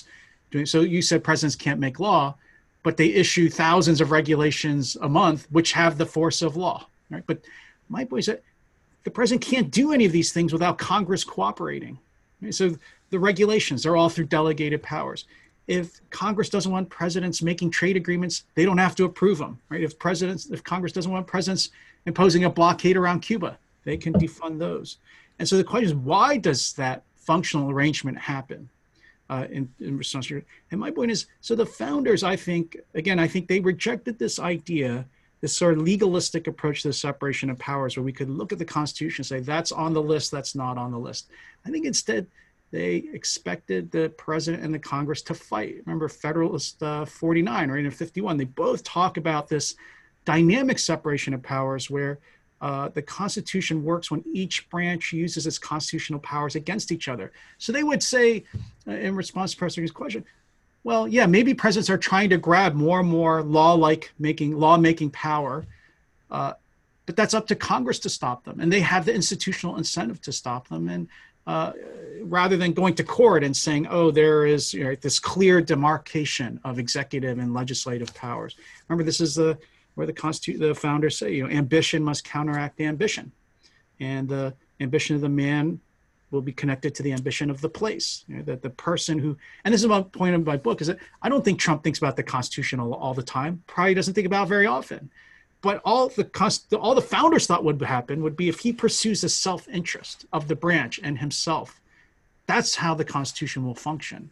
doing. So you said presidents can't make law, but they issue thousands of regulations a month, which have the force of law, right? But my point is that the president can't do any of these things without Congress cooperating. Right? So the regulations are all through delegated powers. If Congress doesn't want presidents making trade agreements, they don't have to approve them, right? If Congress doesn't want presidents imposing a blockade around Cuba, they can defund those. And so the question is, why does that functional arrangement happen in response to your, and my point is, so the founders, I think they rejected this idea, this sort of legalistic approach to the separation of powers, where we could look at the Constitution and say, that's on the list, that's not on the list. I think instead, they expected the president and the Congress to fight. Remember Federalist 49, right, and 51, they both talk about this dynamic separation of powers where the Constitution works when each branch uses its constitutional powers against each other. So they would say, in response to Professor Green's question, well, yeah, maybe presidents are trying to grab more and more lawmaking power, but that's up to Congress to stop them. And they have the institutional incentive to stop them. And rather than going to court and saying, oh, there is this clear demarcation of executive and legislative powers. Remember, this is where the founders say, ambition must counteract ambition. And the ambition of the man will be connected to the ambition of the place. That the person who, and this is my point of my book, is that I don't think Trump thinks about the Constitution all the time, probably doesn't think about it very often. But all the founders thought would happen would be if he pursues the self-interest of the branch and himself. That's how the Constitution will function.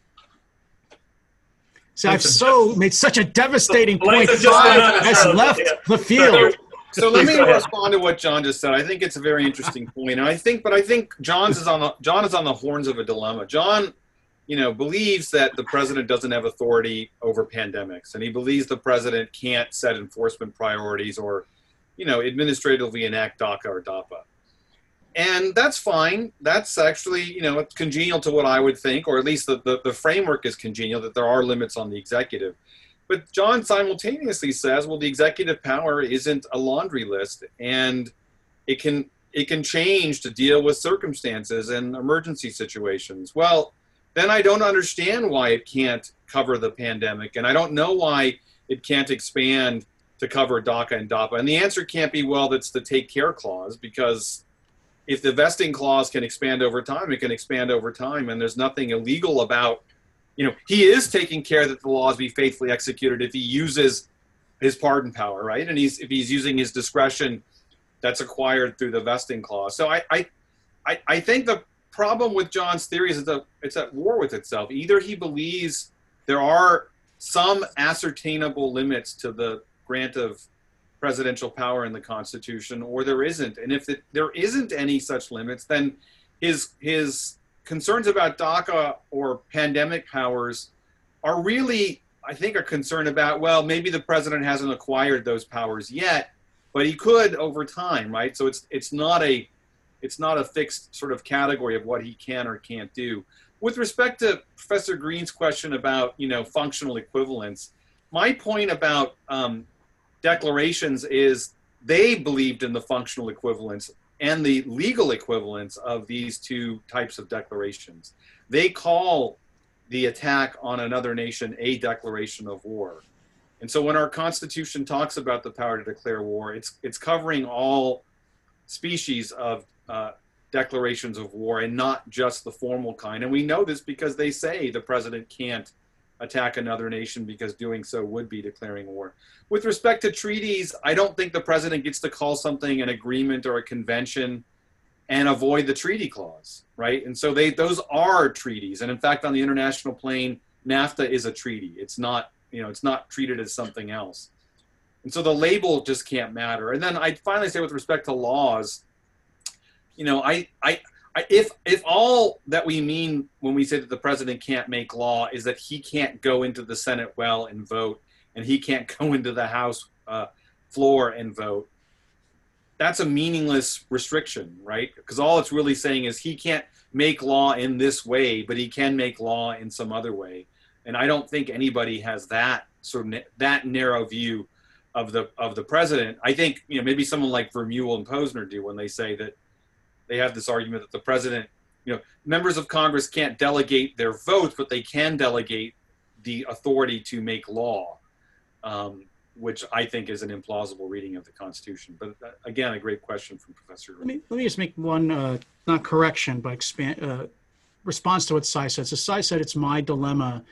So I've made such a devastating point. Has left the field. So let me respond to what John just said. I think it's a very interesting point, and I think John is on the horns of a dilemma. John, believes that the president doesn't have authority over pandemics, and he believes the president can't set enforcement priorities or, administratively enact DACA or DAPA. And that's fine. That's actually, it's congenial to what I would think, or at least the framework is congenial, that there are limits on the executive. But John simultaneously says, well, the executive power isn't a laundry list, and it can change to deal with circumstances and emergency situations. Well, then I don't understand why it can't cover the pandemic, and I don't know why it can't expand to cover DACA and DAPA. And the answer can't be, well, that's the take care clause, because if the vesting clause can expand over time, it can expand over time, and there's nothing illegal about, he is taking care that the laws be faithfully executed if he uses his pardon power, right? And if he's using his discretion that's acquired through the vesting clause. So I think the problem with John's theory is that it's at war with itself. Either he believes there are some ascertainable limits to the grant of presidential power in the Constitution, or there isn't. And if there isn't any such limits, then his concerns about DACA or pandemic powers are really, I think, a concern about, well, maybe the president hasn't acquired those powers yet, but he could over time, right? So it's not a fixed sort of category of what he can or can't do. With respect to Professor Green's question about, functional equivalence, my point about declarations is they believed in the functional equivalence and the legal equivalence of these two types of declarations. They call the attack on another nation a declaration of war. And so when our Constitution talks about the power to declare war, it's covering all species of declarations of war and not just the formal kind. And we know this because they say the president can't attack another nation because doing so would be declaring war. With respect to treaties, I don't think the president gets to call something an agreement or a convention and avoid the treaty clause, right? And so those are treaties. And in fact, on the international plane, NAFTA is a treaty. It's not, it's not treated as something else. And so the label just can't matter. And then I'd finally say with respect to laws, if all that we mean when we say that the president can't make law is that he can't go into the Senate well and vote, and he can't go into the House floor and vote, that's a meaningless restriction, right? Because all it's really saying is he can't make law in this way, but he can make law in some other way. And I don't think anybody has that sort of that narrow view of the president. I think maybe someone like Vermeulen and Posner do when they say that they have this argument that the president members of Congress can't delegate their votes, but they can delegate the authority to make law, which I think is an implausible reading of the Constitution. But again, a great question from Professor. Let me just make one, not correction, but response to what Cy said. So Cy said it's my dilemma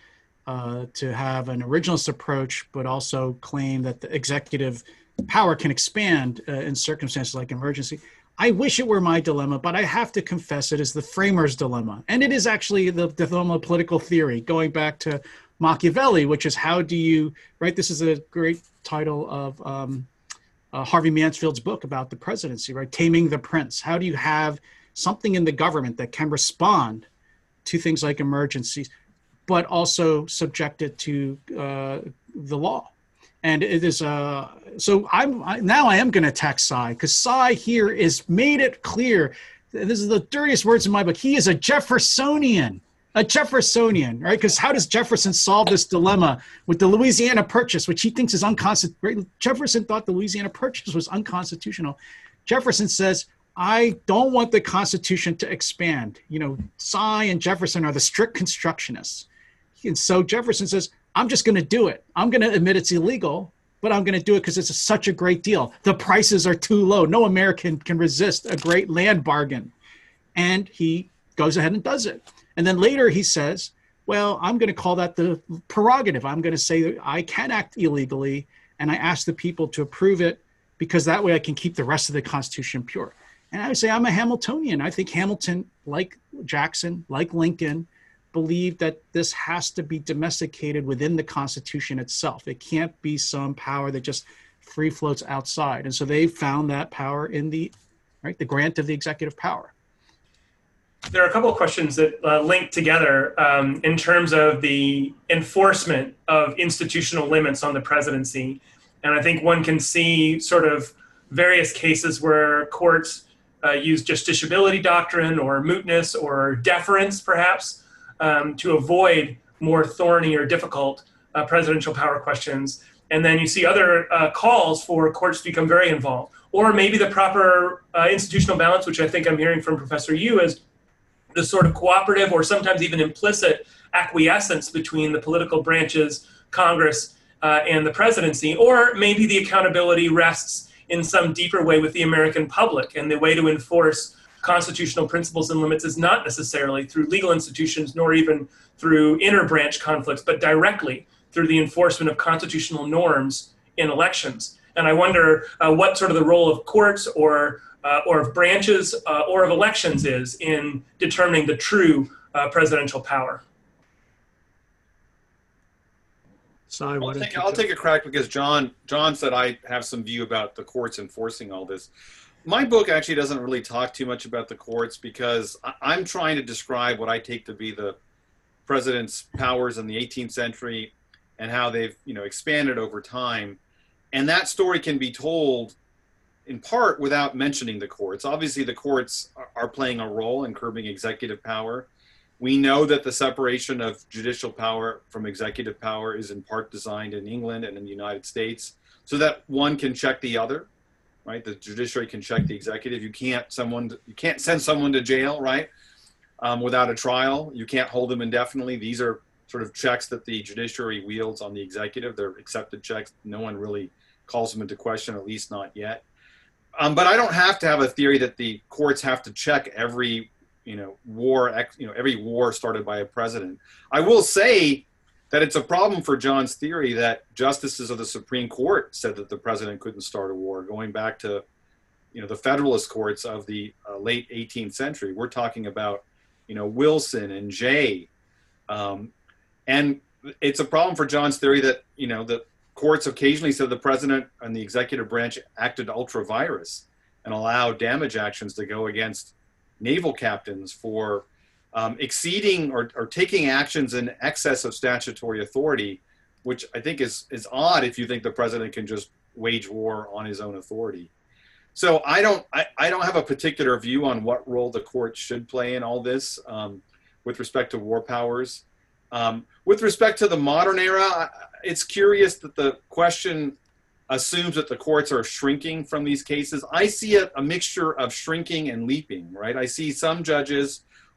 to have an originalist approach, but also claim that the executive power can expand in circumstances like emergency. I wish it were my dilemma, but I have to confess it is the framers' dilemma. And it is actually the dilemma of political theory, going back to Machiavelli, which is how do you, right? This is a great title of Harvey Mansfield's book about the presidency, right? Taming the Prince. How do you have something in the government that can respond to things like emergencies, but also subject it to the law? And it is, so I am going to attack Cy, because Cy here is made it clear. This is the dirtiest words in my book. He is a Jeffersonian, right? Because how does Jefferson solve this dilemma with the Louisiana Purchase, which he thinks is unconstitutional? Jefferson thought the Louisiana Purchase was unconstitutional. Jefferson says, I don't want the Constitution to expand. Cy and Jefferson are the strict constructionists. And so Jefferson says, I'm just going to do it. I'm going to admit it's illegal, but I'm going to do it because it's such a great deal. The prices are too low. No American can resist a great land bargain. And he goes ahead and does it. And then later he says, well, I'm going to call that the prerogative. I'm going to say that I can act illegally, and I ask the people to approve it because that way I can keep the rest of the Constitution pure. And I would say I'm a Hamiltonian. I think Hamilton, like Jackson, like Lincoln, believe that this has to be domesticated within the Constitution itself. It can't be some power that just free floats outside. And so they found that power in the grant of the executive power. There are a couple of questions that link together in terms of the enforcement of institutional limits on the presidency. And I think one can see sort of various cases where courts use justiciability doctrine or mootness or deference, perhaps, to avoid more thorny or difficult presidential power questions. And then you see other calls for courts to become very involved. Or maybe the proper institutional balance, which I think I'm hearing from Professor Yu, is the sort of cooperative or sometimes even implicit acquiescence between the political branches, Congress, and the presidency. Or maybe the accountability rests in some deeper way with the American public, and the way to enforce constitutional principles and limits is not necessarily through legal institutions, nor even through inter-branch conflicts, but directly through the enforcement of constitutional norms in elections. And I wonder what sort of the role of courts or of branches or of elections is in determining the true presidential power. Cy, I'll take a crack because John said I have some view about the courts enforcing all this. My book actually doesn't really talk too much about the courts because I'm trying to describe what I take to be the president's powers in the 18th century and how they've expanded over time. And that story can be told in part without mentioning the courts. Obviously, the courts are playing a role in curbing executive power. We know that the separation of judicial power from executive power is in part designed in England and in the United States so that one can check the other. Right, the judiciary can check the executive. You can't send someone to jail, right, without a trial. You can't hold them indefinitely. These are sort of checks that the judiciary wields on the executive. They're accepted checks. No one really calls them into question, at least not yet. But I don't have to have a theory that the courts have to check every every war started by a president. I will say that it's a problem for John's theory that justices of the Supreme Court said that the president couldn't start a war, going back to, the Federalist courts of the late 18th century. We're talking about, Wilson and Jay. And it's a problem for John's theory that, the courts occasionally said the president and the executive branch acted ultra vires and allowed damage actions to go against naval captains for exceeding or taking actions in excess of statutory authority, which I think is odd if you think the president can just wage war on his own authority. So I don't have a particular view on what role the court should play in all this with respect to war powers. With respect to the modern era, it's curious that the question assumes that the courts are shrinking from these cases. I see a mixture of shrinking and leaping, right? I see some judges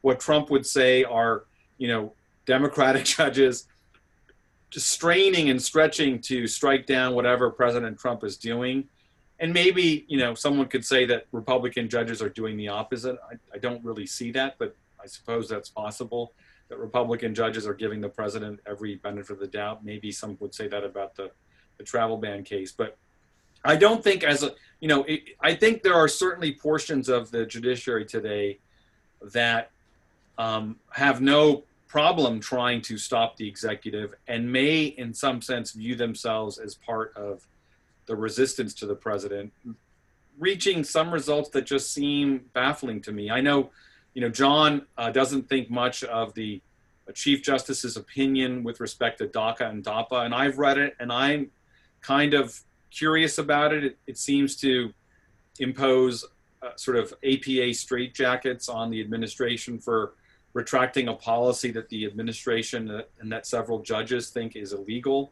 what Trump would say are, Democratic judges just straining and stretching to strike down whatever President Trump is doing. And maybe, someone could say that Republican judges are doing the opposite. I don't really see that, but I suppose that's possible, that Republican judges are giving the president every benefit of the doubt. Maybe some would say that about the travel ban case. But I don't think I think there are certainly portions of the judiciary today that have no problem trying to stop the executive and may, in some sense, view themselves as part of the resistance to the president, reaching some results that just seem baffling to me. I know, John doesn't think much of the Chief Justice's opinion with respect to DACA and DAPA, and I've read it, and I'm kind of curious about it. It seems to impose sort of APA straitjackets on the administration for retracting a policy that the administration and that several judges think is illegal.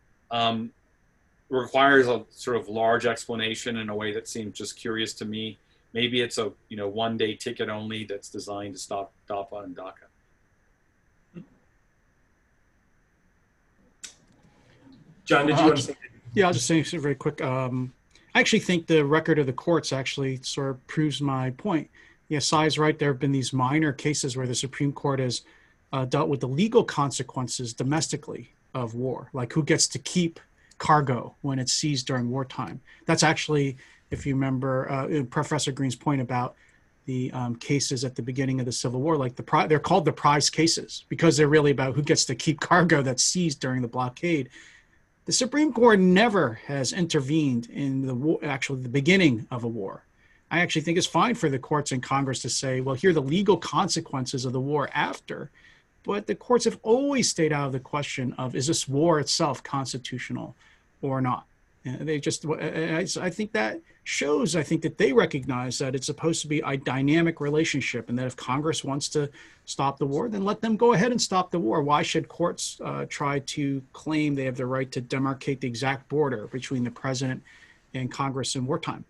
Requires a sort of large explanation in a way that seems just curious to me. Maybe it's a one-day ticket only that's designed to stop DAPA and DACA. John, did you want to say? Yeah, I'll just say very quick. I actually think the record of the courts actually sort of proves my point. Yeah, Sai's right. There have been these minor cases where the Supreme Court has dealt with the legal consequences domestically of war, like who gets to keep cargo when it's seized during wartime. That's actually, if you remember Professor Green's point about the cases at the beginning of the Civil War, like they're called the prize cases because they're really about who gets to keep cargo that's seized during the blockade. The Supreme Court never has intervened in the war, actually the beginning of a war. I actually think it's fine for the courts and Congress to say, well, here are the legal consequences of the war after. But the courts have always stayed out of the question of, is this war itself constitutional or not? And they just, I think that shows, I think that they recognize that it's supposed to be a dynamic relationship, and that if Congress wants to stop the war, then let them go ahead and stop the war. Why should courts try to claim they have the right to demarcate the exact border between the president and Congress in wartime?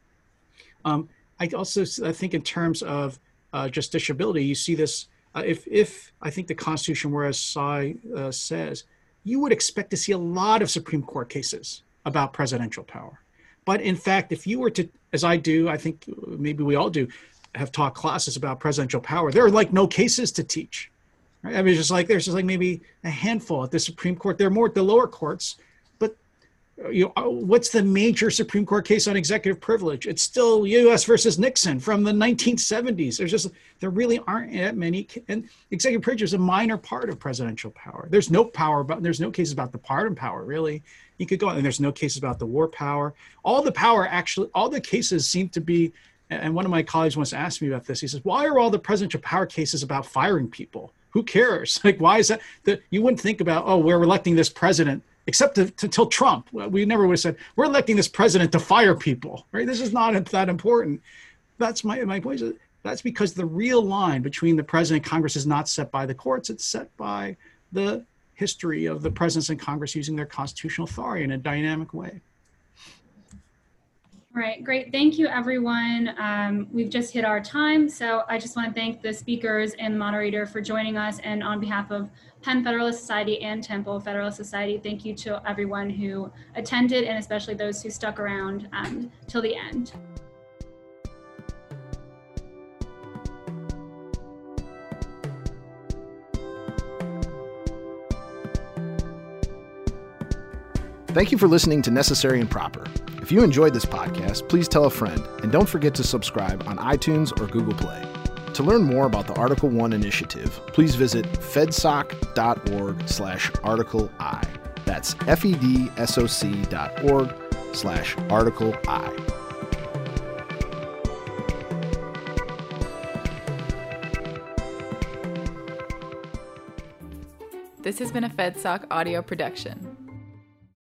I also think in terms of justiciability, you see this, if I think the Constitution, whereas Sai says, you would expect to see a lot of Supreme Court cases about presidential power. But in fact, if you were to, as I do, I think maybe we all do, have taught classes about presidential power, there are like no cases to teach. Right? I mean, there's just like maybe a handful at the Supreme Court. There are more at the lower courts. But what's the major Supreme Court case on executive privilege? It's still U.S. versus Nixon from the 1970s. There really aren't that many. And executive privilege is a minor part of presidential power. There's no cases about the pardon power, really. You could go, and there's no cases about the war power. All the cases seem to be, and one of my colleagues once asked me about this. He says, why are all the presidential power cases about firing people? Who cares? Like, why is that? You wouldn't think about, oh, we're electing this president, except until Trump. We never would have said, we're electing this president to fire people, right? This is not that important. That's my point. That's because the real line between the president and Congress is not set by the courts. It's set by the history of the presidents and Congress using their constitutional authority in a dynamic way. All right, great. Thank you, everyone. We've just hit our time, so I just want to thank the speakers and the moderator for joining us. And on behalf of Penn Federalist Society and Temple Federalist Society, thank you to everyone who attended, and especially those who stuck around till the end. Thank you for listening to Necessary and Proper. If you enjoyed this podcast, please tell a friend, and don't forget to subscribe on iTunes or Google Play. To learn more about the Article 1 initiative, please visit fedsoc.org/Article I. That's fedsoc.org/Article I. This has been a FedSoc audio production.